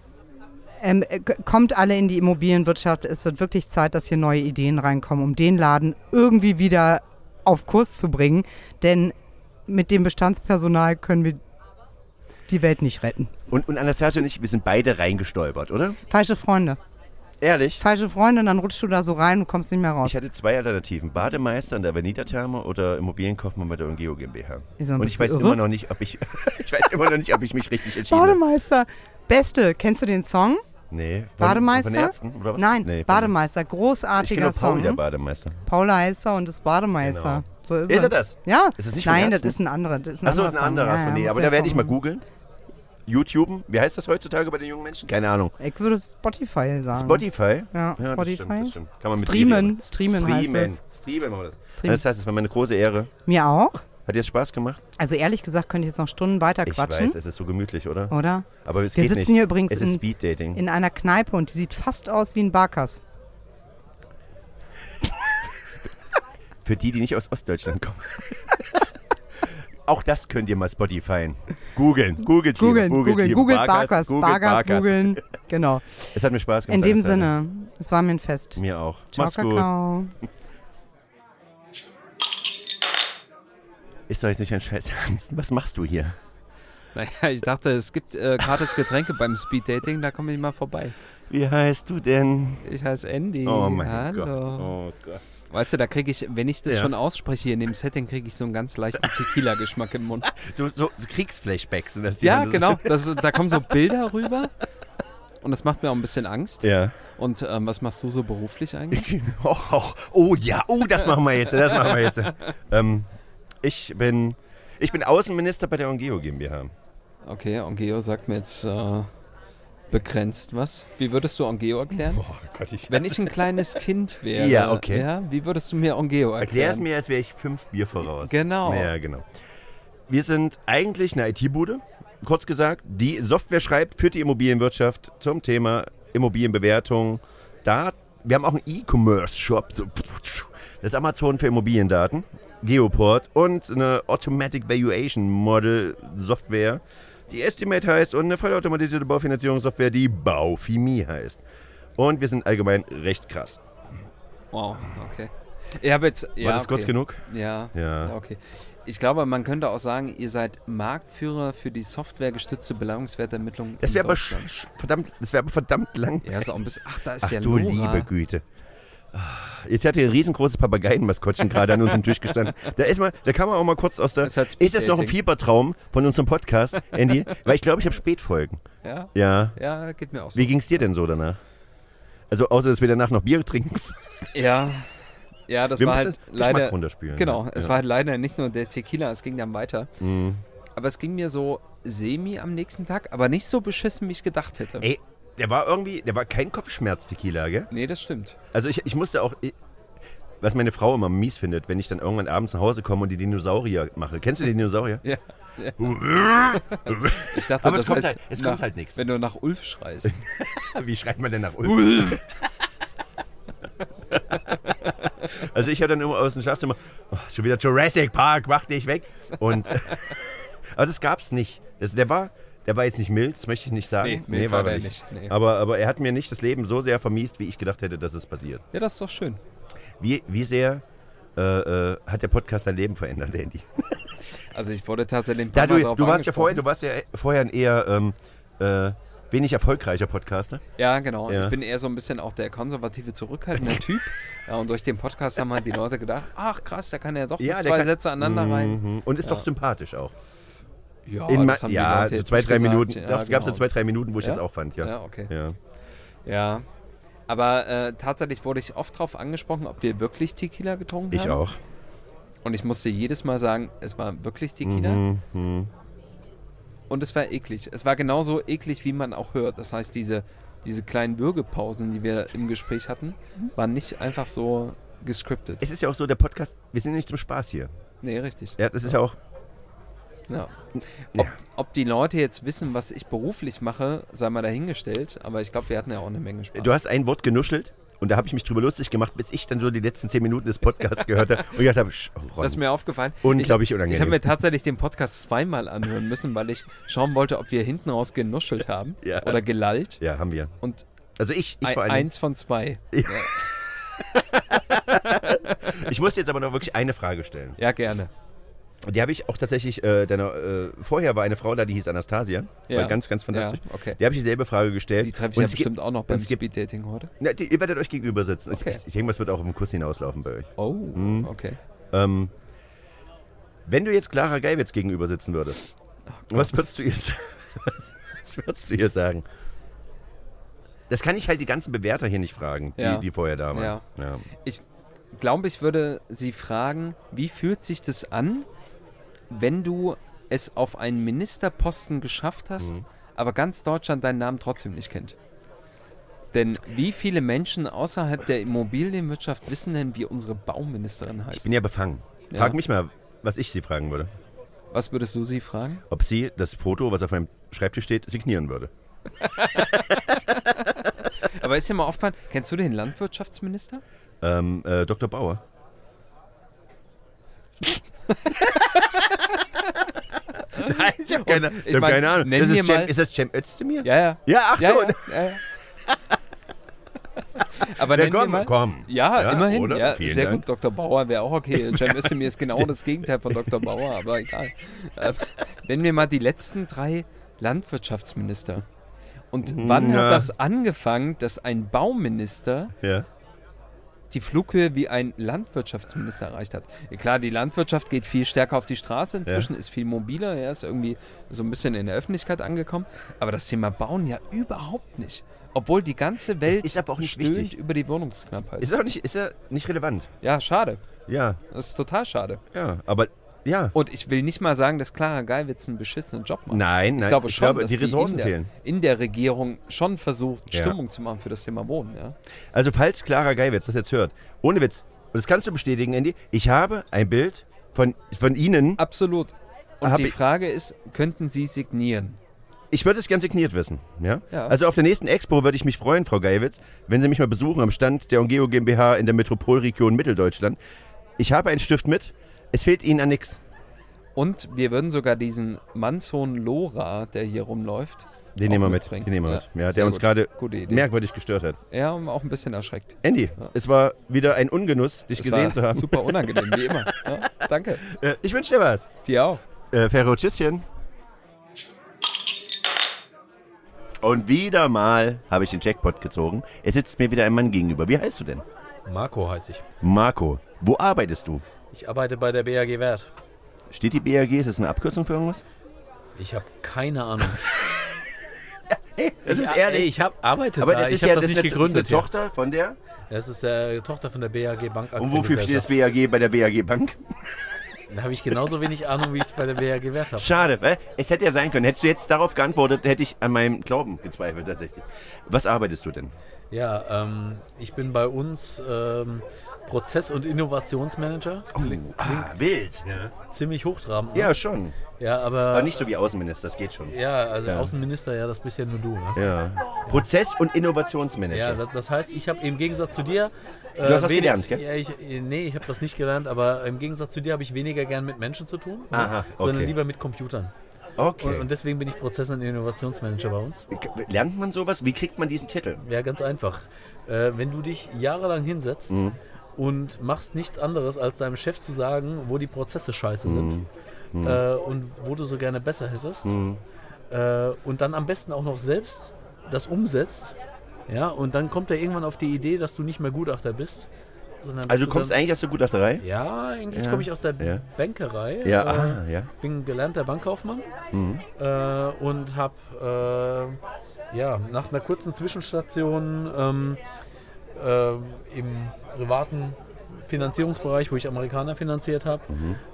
Kommt alle in die Immobilienwirtschaft. Es wird wirklich Zeit, dass hier neue Ideen reinkommen, um den Laden irgendwie wieder auf Kurs zu bringen. Denn mit dem Bestandspersonal können wir die Welt nicht retten. Und Anastasia und ich, wir sind beide reingestolpert, oder? Falsche Freunde. Ehrlich? Falsche Freunde, dann rutschst du da so rein und kommst nicht mehr raus. Ich hatte 2 Alternativen. Bademeister in der Avenida-Therme oder Immobilienkaufmann bei der Ungeo GmbH. Und ich weiß immer noch nicht, ob ich mich richtig entschieden habe. Bademeister. Beste. Kennst du den Song? Nee. Bademeister? Von Ärzten, oder was? Nein, nee, Bademeister. Großartiger Song. Paul, der Bademeister. Paul heißt er und ist Bademeister. Genau. So ist er das? Ja. Ist das nicht Nein, von das ist ein anderer. Achso, ist ein anderer. Ja, nee, aber da werde ich mal googeln. YouTuben. Wie heißt das heutzutage bei den jungen Menschen? Keine Ahnung. Ich würde Spotify sagen. Spotify? Ja, Spotify. Das stimmt. Kann man Streamen heißt das. Streamen machen wir das. Das heißt, es war meine große Ehre. Mir auch. Hat dir das Spaß gemacht? Also ehrlich gesagt könnte ich jetzt noch Stunden weiter quatschen. Ich weiß, es ist so gemütlich, oder? Oder? Aber es Wir geht sitzen nicht. hier übrigens es ist Speeddating. In einer Kneipe und die sieht fast aus wie ein Barkas. Für die nicht aus Ostdeutschland kommen. Auch das könnt ihr mal Spotifyen. Googeln Barkas, googeln. Genau. Es hat mir Spaß gemacht. In dem Sinne, es war mir ein Fest. Mir auch. Ciao, Mach's Kakao. gut. Ist doch jetzt nicht ein Scheiß Ernst. Was machst du hier? Naja, ich dachte, es gibt gratis Getränke beim Speeddating, da komme ich mal vorbei. Wie heißt du denn? Ich heiße Andy. Oh mein Hallo. Gott. Oh Gott. Weißt du, da kriege ich, wenn ich das schon ausspreche hier in dem Setting, kriege ich so einen ganz leichten Tequila-Geschmack im Mund. So Kriegsflashbacks sind das. Ja, genau. Da kommen so Bilder rüber und das macht mir auch ein bisschen Angst. Ja. Und was machst du so beruflich eigentlich? Oh ja, das machen wir jetzt. Ich bin Außenminister bei der Ongeo GmbH. Okay, Ongeo sagt mir jetzt begrenzt was. Wie würdest du Ongeo erklären? Boah Gott, wenn ich ein kleines Kind wäre, ja, okay. Ja, wie würdest du mir Ongeo erklären? Erklär es mir, als wäre ich 5 Bier voraus. Genau. Ja, genau. Wir sind eigentlich eine IT-Bude, kurz gesagt, die Software schreibt für die Immobilienwirtschaft zum Thema Immobilienbewertung. Wir haben auch einen E-Commerce-Shop, so das Amazon für Immobiliendaten, Geoport und eine Automatic Valuation Model Software, die Estimate heißt, und eine vollautomatisierte Baufinanzierungssoftware, die Baufimi heißt. Und wir sind allgemein recht krass. Wow, okay. Ich habe jetzt, war das kurz genug? Ja, okay. Ich glaube, man könnte auch sagen, ihr seid Marktführer für die softwaregestützte Beleihungswertermittlung. Das wäre aber verdammt lang. Ja, ist auch ein bisschen. Ach, da ist ja du Lora. Liebe Güte. Jetzt hat hier ein riesengroßes Papageien-Maskottchen gerade an unserem Tisch gestanden. Da kann man auch mal kurz aus der... Ist das noch ein Fiebertraum von unserem Podcast, Andy? Weil ich glaube, ich habe Spätfolgen. Ja? Ja, geht mir auch so. Wie ging es dir denn so danach? Also außer, dass wir danach noch Bier trinken. Ja, das war halt leider... runterspülen. Genau, es war halt leider nicht nur der Tequila, es ging dann weiter. Mhm. Aber es ging mir so semi am nächsten Tag, aber nicht so beschissen, wie ich gedacht hätte. Ey, der war kein Kopfschmerz-Tequila, gell? Nee, das stimmt. Also ich musste auch, was meine Frau immer mies findet, wenn ich dann irgendwann abends nach Hause komme und die Dinosaurier mache. Kennst du die Dinosaurier? Ja. Ich dachte, aber das heißt, es kommt halt nichts. Wenn du nach Ulf schreist. Wie schreit man denn nach Ulf? Also ich höre dann immer aus dem Schlafzimmer, schon wieder Jurassic Park, mach dich weg. Aber das gab's nicht. Der war jetzt nicht mild, das möchte ich nicht sagen. Nee, war er nicht. Nee. Aber er hat mir nicht das Leben so sehr vermiest, wie ich gedacht hätte, dass es passiert. Ja, das ist doch schön. Wie sehr hat der Podcast dein Leben verändert, Andy? Also ich wurde tatsächlich ein Ja, paar Mal drauf du warst angesprochen. ja vorher ein eher wenig erfolgreicher Podcaster. Ja, genau. Ja. Ich bin eher so ein bisschen auch der konservative, zurückhaltende Typ. Ja, und durch den Podcast haben halt die Leute gedacht, ach krass, der kann ja doch mit zwei Sätze aneinander rein. Und ist doch sympathisch auch. Ja, das haben die Leute jetzt so 2-3 Minuten. Ja, Doch, es gab so 2-3 Minuten, wo ich Ja? das auch fand. Ja, Ja, okay. Ja. Ja, aber tatsächlich wurde ich oft darauf angesprochen, ob wir wirklich Tequila getrunken haben. Ich auch. Und ich musste jedes Mal sagen, es war wirklich Tequila. Und es war eklig. Es war genauso eklig, wie man auch hört. Das heißt, diese kleinen Würgepausen, die wir im Gespräch hatten, waren nicht einfach so gescriptet. Es ist ja auch so, der Podcast, wir sind ja nicht zum Spaß hier. Nee, richtig. Ja, das ist ja auch... Ja. Ob die Leute jetzt wissen, was ich beruflich mache, sei mal dahingestellt. Aber ich glaube, wir hatten ja auch eine Menge Spaß. Du hast ein Wort genuschelt und da habe ich mich drüber lustig gemacht, bis ich dann so die letzten 10 Minuten des Podcasts gehört habe. Und ich dachte, das ist mir aufgefallen. Unglaublich unangenehm. Ich habe mir tatsächlich den Podcast zweimal anhören müssen, weil ich schauen wollte, ob wir hinten raus genuschelt haben oder gelallt. Ja, haben wir. Und also ich vor allem. 1 von 2. Ja. Ich muss jetzt aber noch wirklich eine Frage stellen. Ja, gerne. Die habe ich auch tatsächlich, vorher war eine Frau da, die hieß Anastasia. Ja. War ganz, ganz fantastisch. Ja, okay. Die habe ich dieselbe Frage gestellt. Die treffe ich ja bestimmt auch noch beim Speeddating heute. Na, ihr werdet euch gegenüber sitzen. Okay. Ich denke, es wird auch auf den Kuss hinauslaufen bei euch. Oh, okay. Wenn du jetzt Clara Geiwitz gegenüber sitzen würdest, was würdest du ihr sagen? Das kann ich halt die ganzen Bewerter hier nicht fragen, die vorher da waren. Ja. Ja. Ich glaube, ich würde sie fragen, wie fühlt sich das an, wenn du es auf einen Ministerposten geschafft hast, aber ganz Deutschland deinen Namen trotzdem nicht kennt? Denn wie viele Menschen außerhalb der Immobilienwirtschaft wissen denn, wie unsere Bauministerin heißt? Ich bin ja befangen. Ja. Frag mich mal, was ich sie fragen würde. Was würdest du sie fragen? Ob sie das Foto, was auf meinem Schreibtisch steht, signieren würde. Aber ist dir mal aufgefallen, kennst du den Landwirtschaftsminister? Dr. Bauer. Nein, ich habe keine Ahnung. Ist das Cem Özdemir? Ja. Ja, ach so. Ja. Aber ja, nennen wir mal. Komm. Ja, immerhin. Oder? Ja, Vielen sehr Dank. gut. Dr. Bauer wäre auch okay. Cem Özdemir ist genau das Gegenteil von Dr. Bauer, aber egal. Nennen wir mal die letzten 3 Landwirtschaftsminister. Und wann hat das angefangen, dass ein Bauminister die Flughöhe wie ein Landwirtschaftsminister erreicht hat? Ja, klar, die Landwirtschaft geht viel stärker auf die Straße inzwischen, ist viel mobiler, ist irgendwie so ein bisschen in der Öffentlichkeit angekommen. Aber das Thema Bauen ja überhaupt nicht. Obwohl die ganze Welt ist aber auch nicht stöhnt wichtig. über die Wohnungsknappheit. Ist ja nicht relevant. Ja, schade. Ja. Das ist total schade. Ja, aber ja. Und ich will nicht mal sagen, dass Clara Geiwitz einen beschissenen Job macht. Nein, ich glaube schon, dass die Ressourcen fehlen. In der Regierung schon versucht, Stimmung zu machen für das Thema Wohnen. Ja? Also falls Clara Geiwitz das jetzt hört, ohne Witz, und das kannst du bestätigen, Andy, ich habe ein Bild von Ihnen. Absolut. Und die Frage ist, könnten Sie signieren? Ich würde es gern signiert wissen. Ja? Ja. Also auf der nächsten Expo würde ich mich freuen, Frau Geiwitz, wenn Sie mich mal besuchen am Stand der Ongeo GmbH in der Metropolregion Mitteldeutschland. Ich habe einen Stift mit, es fehlt Ihnen an nichts. Und wir würden sogar diesen Mannshohn Lora, der hier rumläuft, Den nehmen wir mit. Ja, der uns gerade merkwürdig gestört hat. Ja, auch ein bisschen erschreckt. Andy, es war wieder ein Ungenuss, dich gesehen zu haben. Super unangenehm, wie immer. Ja, danke. Ich wünsche dir was. Dir auch. Ferro, tschüsschen. Und wieder mal habe ich den Jackpot gezogen. Es sitzt mir wieder ein Mann gegenüber. Wie heißt du denn? Marco heiße ich. Marco. Wo arbeitest du? Ich arbeite bei der BAG Wert. Steht die BAG? Ist das eine Abkürzung für irgendwas? Ich habe keine Ahnung. Hey, das ist ehrlich. Ich arbeite aber da. Das ist ich habe das nicht gegründet. Das ist eine Tochter von der? Das ist der Tochter von der BAG Bank. Und wofür steht das BAG bei der BAG Bank? Da habe ich genauso wenig Ahnung, wie ich es bei der BAG Wert habe. Schade, weil es hätte ja sein können. Hättest du jetzt darauf geantwortet, hätte ich an meinem Glauben gezweifelt tatsächlich. Was arbeitest du denn? Ja, ich bin bei uns Prozess- und Innovationsmanager. Klingt wild. Ja. Ziemlich hochtrabend. Ja, schon. Ja, aber nicht so wie Außenminister, das geht schon. Ja, also Außenminister, ja, das bist ja nur du. Ne? Ja. Prozess- und Innovationsmanager. Ja, das heißt, ich habe im Gegensatz zu dir... Du hast was gelernt, gell? Ja, ich habe das nicht gelernt, aber im Gegensatz zu dir habe ich weniger gern mit Menschen zu tun, sondern lieber mit Computern. Okay. Und deswegen bin ich Prozess- und Innovationsmanager bei uns. Lernt man sowas? Wie kriegt man diesen Titel? Ja, ganz einfach. Wenn du dich jahrelang hinsetzt und machst nichts anderes, als deinem Chef zu sagen, wo die Prozesse scheiße sind und wo du so gerne besser hättest. Und dann am besten auch noch selbst das umsetzt. Ja, und dann kommt er irgendwann auf die Idee, dass du nicht mehr Gutachter bist. Also du kommst eigentlich aus der Gutachterei? Ja, eigentlich komme ich aus der Bankerei. Bin gelernter Bankkaufmann und habe nach einer kurzen Zwischenstation im privaten Finanzierungsbereich, wo ich Amerikaner finanziert habe,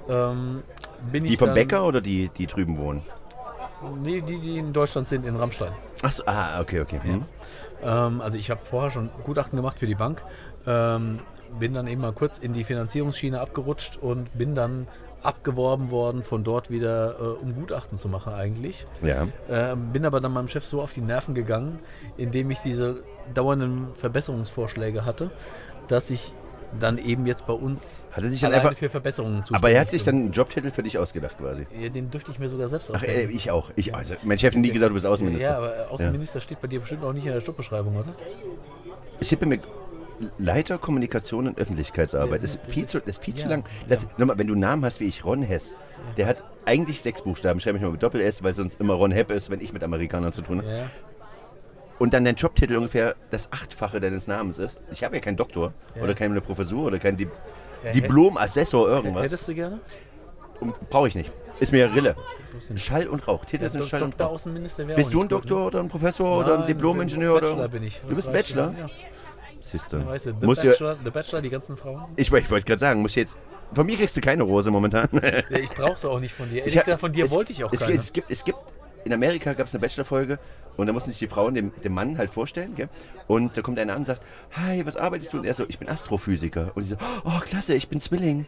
bin ich die vom Bäcker oder die drüben wohnen? Nee, die in Deutschland sind, in Rammstein. Achso, okay. Also ich habe vorher schon Gutachten gemacht für die Bank, bin dann eben mal kurz in die Finanzierungsschiene abgerutscht und bin dann abgeworben worden, von dort wieder um Gutachten zu machen eigentlich. Ja. Bin aber dann meinem Chef so auf die Nerven gegangen, indem ich diese dauernden Verbesserungsvorschläge hatte, dass ich dann eben jetzt bei uns für Verbesserungen zuständig. Aber er hat sich dann einen Jobtitel für dich ausgedacht quasi? Ja, den dürfte ich mir sogar selbst ausdenken. Ich auch. Also, mein Chef hat nie gesagt, du bist Außenminister. Ja, aber Außenminister steht bei dir bestimmt auch nicht in der Jobbeschreibung, oder? Es steht bei mir Leiter Kommunikation und Öffentlichkeitsarbeit. Das ist viel zu lang. Nochmal, wenn du einen Namen hast wie ich, Ron Hess, der hat eigentlich 6 Buchstaben, schreibe ich mal mit Doppel-S, weil sonst immer Ron Hepp ist, wenn ich mit Amerikanern zu tun habe. Ja. Und dann dein Jobtitel ungefähr das 8-fache deines Namens ist. Ich habe ja keinen Doktor oder keine Professur oder kein Diplom-Assessor, irgendwas. Hättest du gerne? Brauche ich nicht. Ist mir Rille. Schall und Rauch. Titel sind Schall und Rauch. Bist du ein Doktor oder ein Professor oder ein Diplom-Ingenieur? Bachelor bin ich. Du bist Bachelor? Ja. Siehste. Weißt du, The Bachelor, die ganzen Frauen? Ich wollte gerade sagen, von mir kriegst du keine Rose momentan. Ich brauche sie auch nicht von dir. Ehrlich gesagt, von dir wollte ich auch keine. Es gibt, in Amerika gab es eine Bachelor-Folge und da mussten sich die Frauen dem Mann halt vorstellen. Gell? Und da kommt einer an und sagt, hi, was arbeitest du? Und er so, ich bin Astrophysiker. Und sie so, oh klasse, ich bin Zwilling.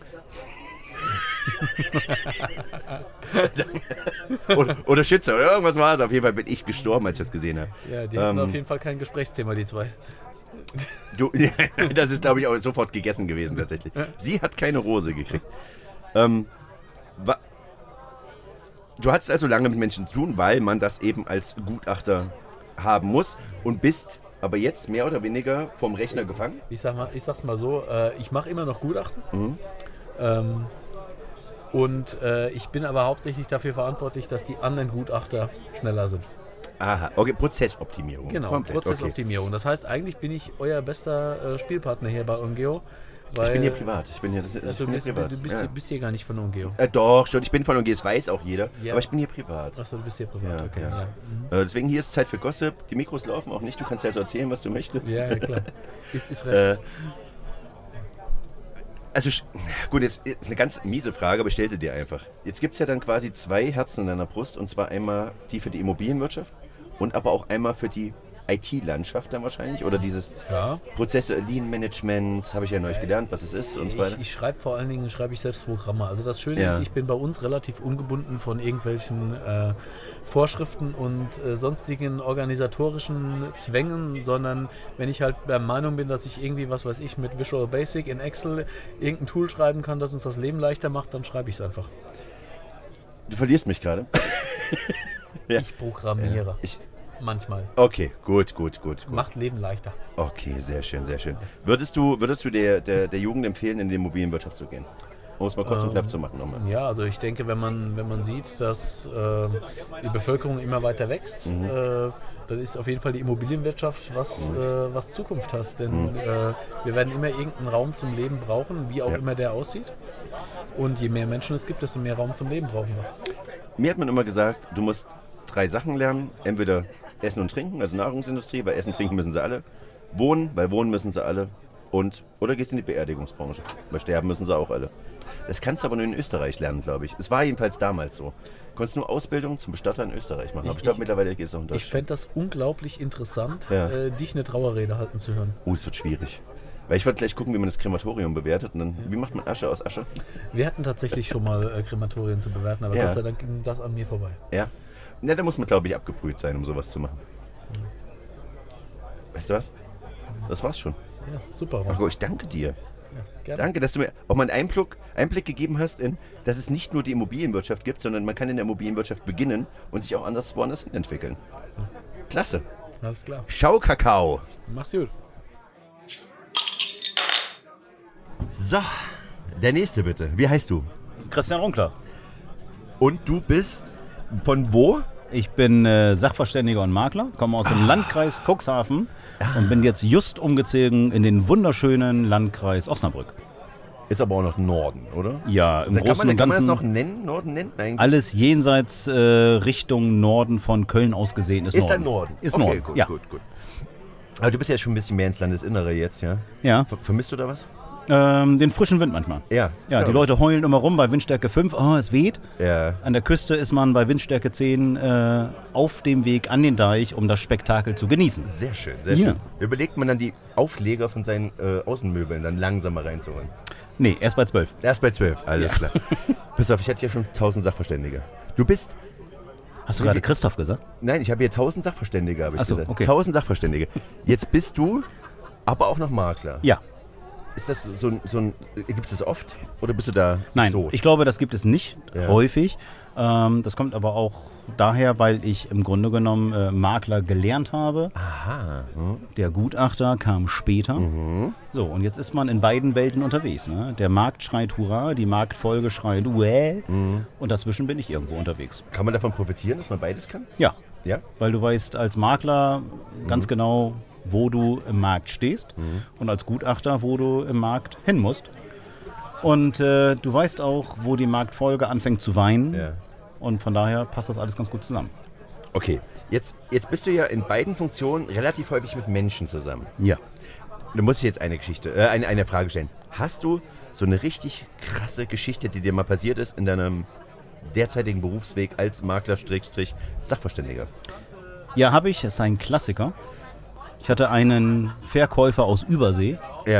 oder Schütze oder irgendwas war es. Auf jeden Fall bin ich gestorben, als ich das gesehen habe. Ja, die hatten auf jeden Fall kein Gesprächsthema, die zwei. Das ist, glaube ich, auch sofort gegessen gewesen tatsächlich. Sie hat keine Rose gekriegt. Du hattest also lange mit Menschen zu tun, weil man das eben als Gutachter haben muss und bist aber jetzt mehr oder weniger vom Rechner gefangen? Ich sag's mal so, ich mache immer noch Gutachten. Und ich bin aber hauptsächlich dafür verantwortlich, dass die anderen Gutachter schneller sind. Aha, okay, Prozessoptimierung. Genau, komplett. Prozessoptimierung. Okay. Das heißt, eigentlich bin ich euer bester Spielpartner hier bei Ongeo. Ich bin hier privat. Du bist hier gar nicht von Ongeo. Doch, schon. Ich bin von Ongeo, das weiß auch jeder. Ja. Aber ich bin hier privat. Achso, du bist hier privat, okay. Ja. Deswegen hier ist Zeit für Gossip. Die Mikros laufen auch nicht. Du kannst ja so erzählen, was du möchtest. Ja, klar. Ist recht. Also gut, jetzt ist eine ganz miese Frage, aber ich stelle sie dir einfach. Jetzt gibt es ja dann quasi 2 Herzen in deiner Brust, und zwar einmal die für die Immobilienwirtschaft und aber auch einmal für die IT-Landschaft dann wahrscheinlich, oder dieses Prozesse, Lean-Management, habe ich ja neulich gelernt, was es ist und so weiter. Ich schreibe vor allen Dingen selbst Programme. Also das Schöne ist, ich bin bei uns relativ ungebunden von irgendwelchen Vorschriften und sonstigen organisatorischen Zwängen, sondern wenn ich halt der Meinung bin, dass ich irgendwie, was weiß ich, mit Visual Basic in Excel irgendein Tool schreiben kann, das uns das Leben leichter macht, dann schreibe ich es einfach. Du verlierst mich gerade. Ich programmiere. Manchmal. Okay, gut. Macht Leben leichter. Okay, sehr schön. Würdest du der Jugend empfehlen, in die Immobilienwirtschaft zu gehen? Um es mal kurz und knapp zu machen nochmal. Ja, also ich denke, wenn man sieht, dass die Bevölkerung immer weiter wächst, dann ist auf jeden Fall die Immobilienwirtschaft was Zukunft hat. Denn wir werden immer irgendeinen Raum zum Leben brauchen, wie auch immer der aussieht. Und je mehr Menschen es gibt, desto mehr Raum zum Leben brauchen wir. Mir hat man immer gesagt, du musst 3 Sachen lernen. Entweder Essen und Trinken, also Nahrungsindustrie, weil Essen, Trinken müssen sie alle. Wohnen, weil wohnen müssen sie alle. Oder gehst in die Beerdigungsbranche, weil sterben müssen sie auch alle. Das kannst du aber nur in Österreich lernen, glaube ich. Es war jedenfalls damals so. Du konntest nur Ausbildung zum Bestatter in Österreich machen. Aber ich glaube, mittlerweile geht es auch in Deutschland. Ich fände das unglaublich interessant, dich eine Trauerrede halten zu hören. Es wird schwierig. Weil ich wollte gleich gucken, wie man das Krematorium bewertet. Und dann, wie macht man Asche aus Asche? Wir hatten tatsächlich schon mal Krematorien zu bewerten, aber Gott sei Dank ging das an mir vorbei. Ja. Ja, da muss man, glaube ich, abgebrüht sein, um sowas zu machen. Weißt du was? Das war's schon. Ja, super. Marco, ich danke dir. Ja, gerne. Danke, dass du mir auch mal einen Einblick gegeben hast, dass es nicht nur die Immobilienwirtschaft gibt, sondern man kann in der Immobilienwirtschaft beginnen und sich auch woanders hin entwickeln. Klasse. Alles klar. Schau, Kakao. Mach's gut. So, der nächste bitte. Wie heißt du? Christian Runkler. Und du bist von wo? Ich bin Sachverständiger und Makler, komme aus dem Landkreis Cuxhaven und bin jetzt just umgezogen in den wunderschönen Landkreis Osnabrück. Ist aber auch noch Norden, oder? Ja, im Großen und Ganzen. Kann man das noch nennen? Norden nennen? Eigentlich? Alles jenseits Richtung Norden von Köln aus gesehen ist Norden. Ist dann Norden? Ist okay, Norden, gut, ja. gut. Aber du bist ja schon ein bisschen mehr ins Landesinnere jetzt, ja? Ja. Vermisst du da was? Den frischen Wind manchmal. Ja, die Leute heulen immer rum bei Windstärke 5. Oh, es weht. Ja. An der Küste ist man bei Windstärke 10 auf dem Weg an den Deich, um das Spektakel zu genießen. Sehr schön, sehr schön. Überlegt man dann die Aufleger von seinen Außenmöbeln dann langsamer reinzuholen? Nee, erst bei 12. Erst bei 12, alles klar. Pass auf, ich hatte hier schon 1000 Sachverständige. Du bist... Hast du gerade Christoph gesagt? Nein, ich habe hier 1000 Sachverständige, habe ich gesagt. Okay. 1000 Sachverständige. Jetzt bist du aber auch noch Makler. Ja. Ist das so ein gibt es das oft oder bist du da Nein, so? Ich glaube, das gibt es nicht häufig. Das kommt aber auch daher, weil ich im Grunde genommen Makler gelernt habe. Aha. Der Gutachter kam später. So, und jetzt ist man in beiden Welten unterwegs. Ne? Der Markt schreit Hurra, die Marktfolge schreit Uäh. Und dazwischen bin ich irgendwo unterwegs. Kann man davon profitieren, dass man beides kann? Ja. Ja? Weil du weißt als Makler ganz genau, wo du im Markt stehst und als Gutachter, wo du im Markt hin musst. Und du weißt auch, wo die Marktfolge anfängt zu weinen. Ja. Und von daher passt das alles ganz gut zusammen. Okay, jetzt bist du ja in beiden Funktionen relativ häufig mit Menschen zusammen. Ja. Da muss ich jetzt eine Frage stellen. Hast du so eine richtig krasse Geschichte, die dir mal passiert ist in deinem derzeitigen Berufsweg als Makler-Sachverständiger? Ja, habe ich. Es ist ein Klassiker. Ich hatte einen Verkäufer aus Übersee,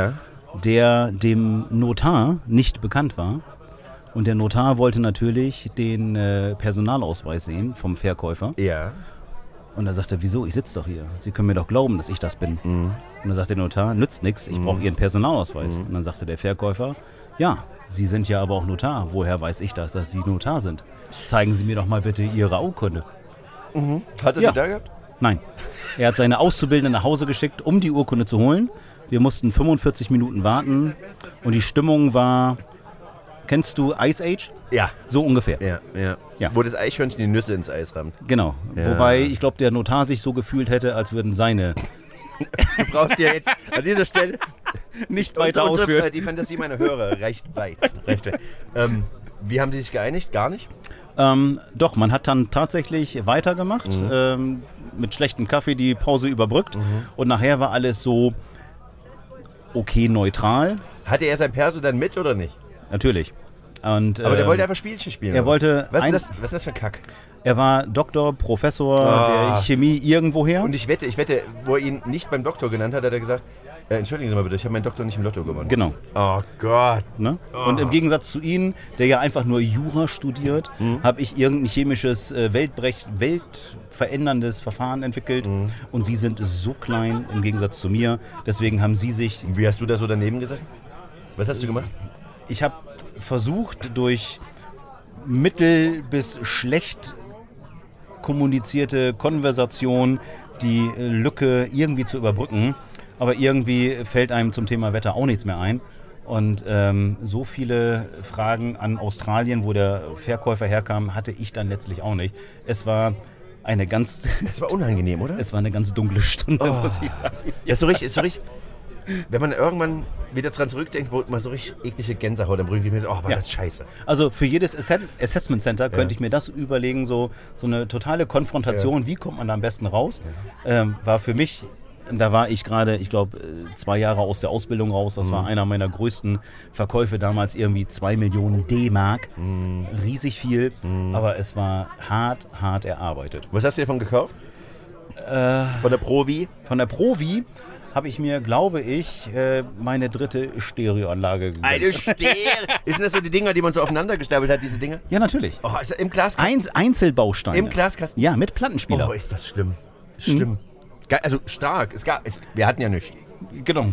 der dem Notar nicht bekannt war. Und der Notar wollte natürlich den Personalausweis sehen vom Verkäufer. Ja. Und er sagte, wieso? Ich sitze doch hier. Sie können mir doch glauben, dass ich das bin. Und dann sagte der Notar, nützt nichts, ich brauche Ihren Personalausweis. Und dann sagte der Verkäufer, ja, Sie sind ja aber auch Notar. Woher weiß ich das, dass Sie Notar sind? Zeigen Sie mir doch mal bitte Ihre Urkunde. Hat er die da gehabt? Nein. Er hat seine Auszubildende nach Hause geschickt, um die Urkunde zu holen. Wir mussten 45 Minuten warten und die Stimmung war, kennst du Ice Age? Ja. So ungefähr. Ja. Wo das Eichhörnchen die Nüsse ins Eis rammt. Genau. Ja. Wobei, ich glaube, der Notar sich so gefühlt hätte, als würden seine... Du brauchst ja jetzt an dieser Stelle nicht weiter ausführen. Die Fantasie meiner Hörer reicht weit. Wie haben die sich geeinigt? Gar nicht? Doch, man hat dann tatsächlich weitergemacht, mit schlechtem Kaffee die Pause überbrückt und nachher war alles so okay neutral. Hatte er sein Perso dann mit oder nicht? Natürlich. Und, aber der wollte einfach Spielchen spielen. Er wollte was ist das für ein Kack? Er war Doktor, Professor der Chemie irgendwoher. Und ich wette, wo er ihn nicht beim Doktor genannt hat, hat er gesagt, entschuldigen Sie mal bitte, ich habe meinen Doktor nicht im Lotto gewonnen. Genau. Oh Gott. Ne? Und im Gegensatz zu Ihnen, der ja einfach nur Jura studiert, habe ich irgendein chemisches, weltveränderndes Verfahren entwickelt. Und Sie sind so klein im Gegensatz zu mir. Deswegen haben Sie sich... Wie hast du da so daneben gesessen? Was hast du gemacht? Ich habe versucht, durch mittel- bis schlecht kommunizierte Konversation die Lücke irgendwie zu überbrücken. Aber irgendwie fällt einem zum Thema Wetter auch nichts mehr ein. Und so viele Fragen an Australien, wo der Verkäufer herkam, hatte ich dann letztlich auch nicht. Es war eine ganz... Es war unangenehm, oder? Es war eine ganz dunkle Stunde, muss ich sagen. Ja, ist so richtig. Wenn man irgendwann wieder dran zurückdenkt, wo man so richtig eklige Gänsehaut am Rücken gibt, war das scheiße. Also für jedes Assessment Center könnte ich mir das überlegen, so eine totale Konfrontation, wie kommt man da am besten raus, war für mich, da war ich gerade, ich glaube, 2 Jahre aus der Ausbildung raus, das war einer meiner größten Verkäufe damals, irgendwie 2 Millionen D-Mark, riesig viel, aber es war hart erarbeitet. Was hast du davon gekauft? Von der Provi? Von der Provi habe ich mir, glaube ich, meine 3. Stereoanlage gegönnt. Eine Stereo? Sind das so die Dinger, die man so aufeinander gestapelt hat, diese Dinger? Ja, natürlich. Oh, ist das im Glaskasten? Einzelbausteine. Im Glaskasten? Ja, mit Plattenspieler. Oh, ist das schlimm. Schlimm. Also stark. Wir hatten ja nichts. Genau.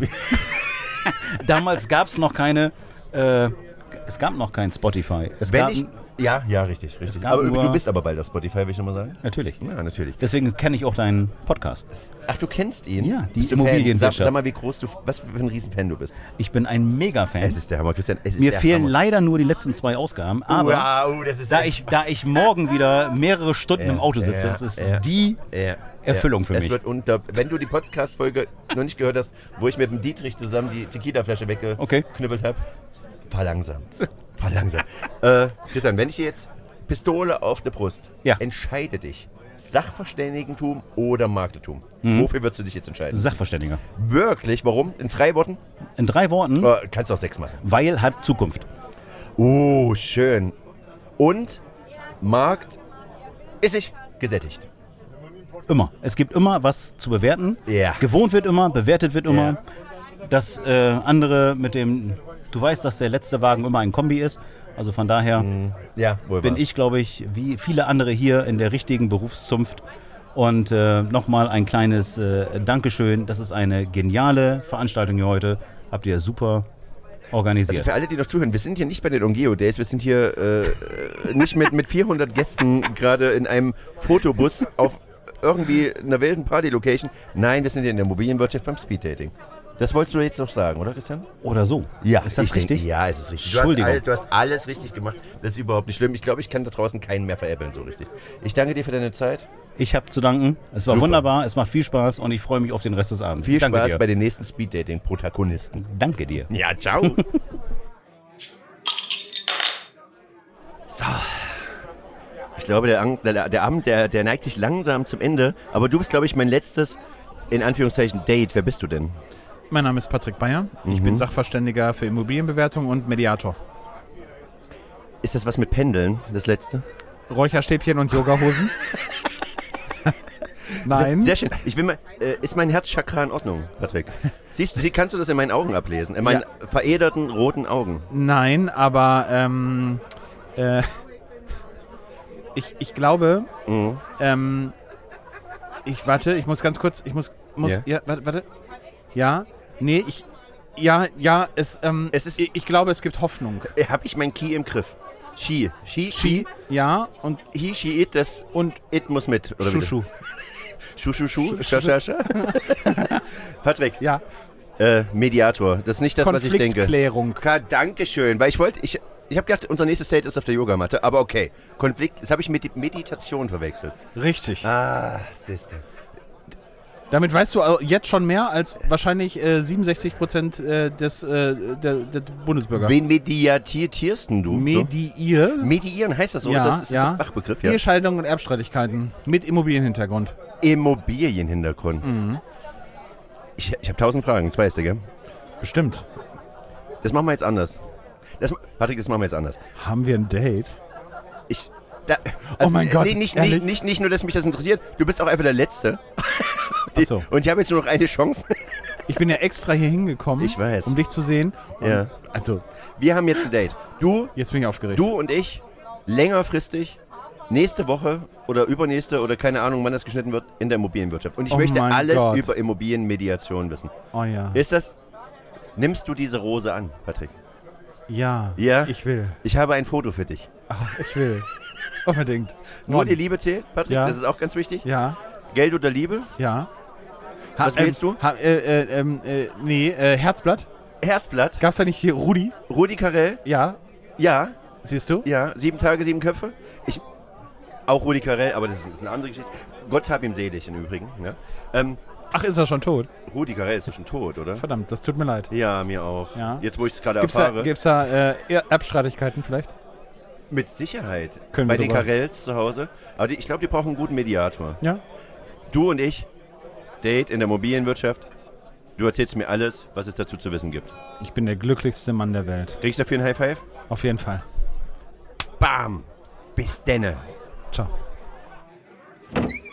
Damals gab es noch keine... es gab noch kein Spotify. Ja, richtig. Aber du bist aber bald auf Spotify, will ich nochmal sagen. Natürlich. Ja, natürlich. Deswegen kenne ich auch deinen Podcast. Ach, du kennst ihn? Ja, die Bist du Immobilienwirtschaft. Sag mal, was für ein Riesenfan du bist. Ich bin ein Mega-Fan. Es ist der Hammer, Christian. Mir fehlen leider nur die letzten 2 Ausgaben, aber das ist da ich morgen wieder mehrere Stunden im Auto sitze, das ist die Erfüllung für mich. Es wird wenn du die Podcast-Folge noch nicht gehört hast, wo ich mit dem Dietrich zusammen die Tequila-Flasche weggeknüppelt habe, fahr langsam. Christian, wenn ich dir jetzt Pistole auf der Brust, entscheide dich. Sachverständigentum oder Marktetum? Wofür würdest du dich jetzt entscheiden? Sachverständiger. Wirklich? Warum? In 3 Worten? In 3 Worten? Kannst du auch 6 machen. Weil hat Zukunft. Oh, schön. Und Markt ist sich gesättigt. Immer. Es gibt immer was zu bewerten. Ja. Gewohnt wird immer, bewertet wird immer. Das andere mit dem, du weißt, dass der letzte Wagen immer ein Kombi ist. Also von daher bin ich, glaube ich, wie viele andere hier in der richtigen Berufszunft. Und nochmal ein kleines Dankeschön. Das ist eine geniale Veranstaltung hier heute. Habt ihr super organisiert. Also für alle, die noch zuhören, wir sind hier nicht bei den Ongeo Days. Wir sind hier nicht mit 400 Gästen gerade in einem Fotobus auf irgendwie einer wilden Party-Location. Nein, wir sind hier in der Immobilienwirtschaft beim Speeddating. Das wolltest du jetzt noch sagen, oder Christian? Oder so. Ja. Ist das richtig? Ja, es ist richtig. Entschuldigung. Du hast alles richtig gemacht. Das ist überhaupt nicht schlimm. Ich glaube, ich kann da draußen keinen mehr veräppeln so richtig. Ich danke dir für deine Zeit. Ich habe zu danken. Es war wunderbar, es macht viel Spaß und ich freue mich auf den Rest des Abends. Viel Spaß bei den nächsten Speeddating-Protagonisten. Danke dir. Ja, ciao. So. Ich glaube, der Abend, der neigt sich langsam zum Ende. Aber du bist, glaube ich, mein letztes, in Anführungszeichen, Date. Wer bist du denn? Mein Name ist Patrick Bayer. Ich bin Sachverständiger für Immobilienbewertung und Mediator. Ist das was mit Pendeln, das letzte? Räucherstäbchen und Yogahosen? Nein. Sehr schön. Ich will mal, ist mein Herzchakra in Ordnung, Patrick? Kannst du das in meinen Augen ablesen? In meinen veräderten roten Augen? Nein, aber ich glaube, ich muss ganz kurz, warte. Ja, nee, ich glaube, es gibt Hoffnung. Habe ich meinen Key im Griff? Ski. Ja, und he, she, it, das und it muss mit. Oder Schuschu. Schuschu. Patrick. Ja. Mediator. Das ist nicht das, was ich denke. Konfliktklärung. Dankeschön. Weil ich habe gedacht, unser nächstes Date ist auf der Yogamatte. Aber okay. Konflikt, das habe ich mit Meditation verwechselt. Richtig. Siehste. Damit weißt du jetzt schon mehr als wahrscheinlich 67% der Bundesbürger. Wen mediatierst du? Mediieren heißt das so? Ja, ist das ein Fachbegriff? Ja. Ehescheidung und Erbstreitigkeiten mit Immobilienhintergrund. Immobilienhintergrund. Mhm. Ich habe 1000 Fragen, das weißt du, gell? Bestimmt. Das machen wir jetzt anders. Patrick, das machen wir jetzt anders. Haben wir ein Date? Oh mein Gott. Nicht nur, dass mich das interessiert, du bist auch einfach der Letzte. Achso. Und ich habe jetzt nur noch eine Chance. Ich bin ja extra hier hingekommen, ich weiß, um dich zu sehen. Ja. Also, wir haben jetzt ein Date. Jetzt bin ich aufgeregt. Du und ich, längerfristig, nächste Woche oder übernächste oder keine Ahnung, wann das geschnitten wird, in der Immobilienwirtschaft. Und ich möchte alles über Immobilienmediation wissen. Oh ja. Nimmst du diese Rose an, Patrick? Ja, ja, ich will. Ich habe ein Foto für dich. Ich will. Unbedingt. Nur die Liebe zählt, Patrick, ja. Das ist auch ganz wichtig. Ja. Geld oder Liebe? Ja. Was willst du? Herzblatt. Herzblatt? Gab's da nicht hier Rudi? Rudi Carrell? Ja. Ja. Siehst du? Ja, 7 Tage, 7 Köpfe. Auch Rudi Carrell, aber das ist eine andere Geschichte. Gott hab ihm selig im Übrigen. Ja. Ach, ist er schon tot? Rudi Carrell ist ja schon tot, oder? Verdammt, das tut mir leid. Ja, mir auch. Ja. Jetzt, wo ich es gerade erfahre. Gibt's da Erbstreitigkeiten vielleicht? Mit Sicherheit. Können bei wir den Carrells zu Hause. Aber ich glaube, die brauchen einen guten Mediator. Ja. Du und ich, Date in der Immobilienwirtschaft. Du erzählst mir alles, was es dazu zu wissen gibt. Ich bin der glücklichste Mann der Welt. Krieg ich dafür ein High Five? Auf jeden Fall. Bam! Bis denne. Ciao.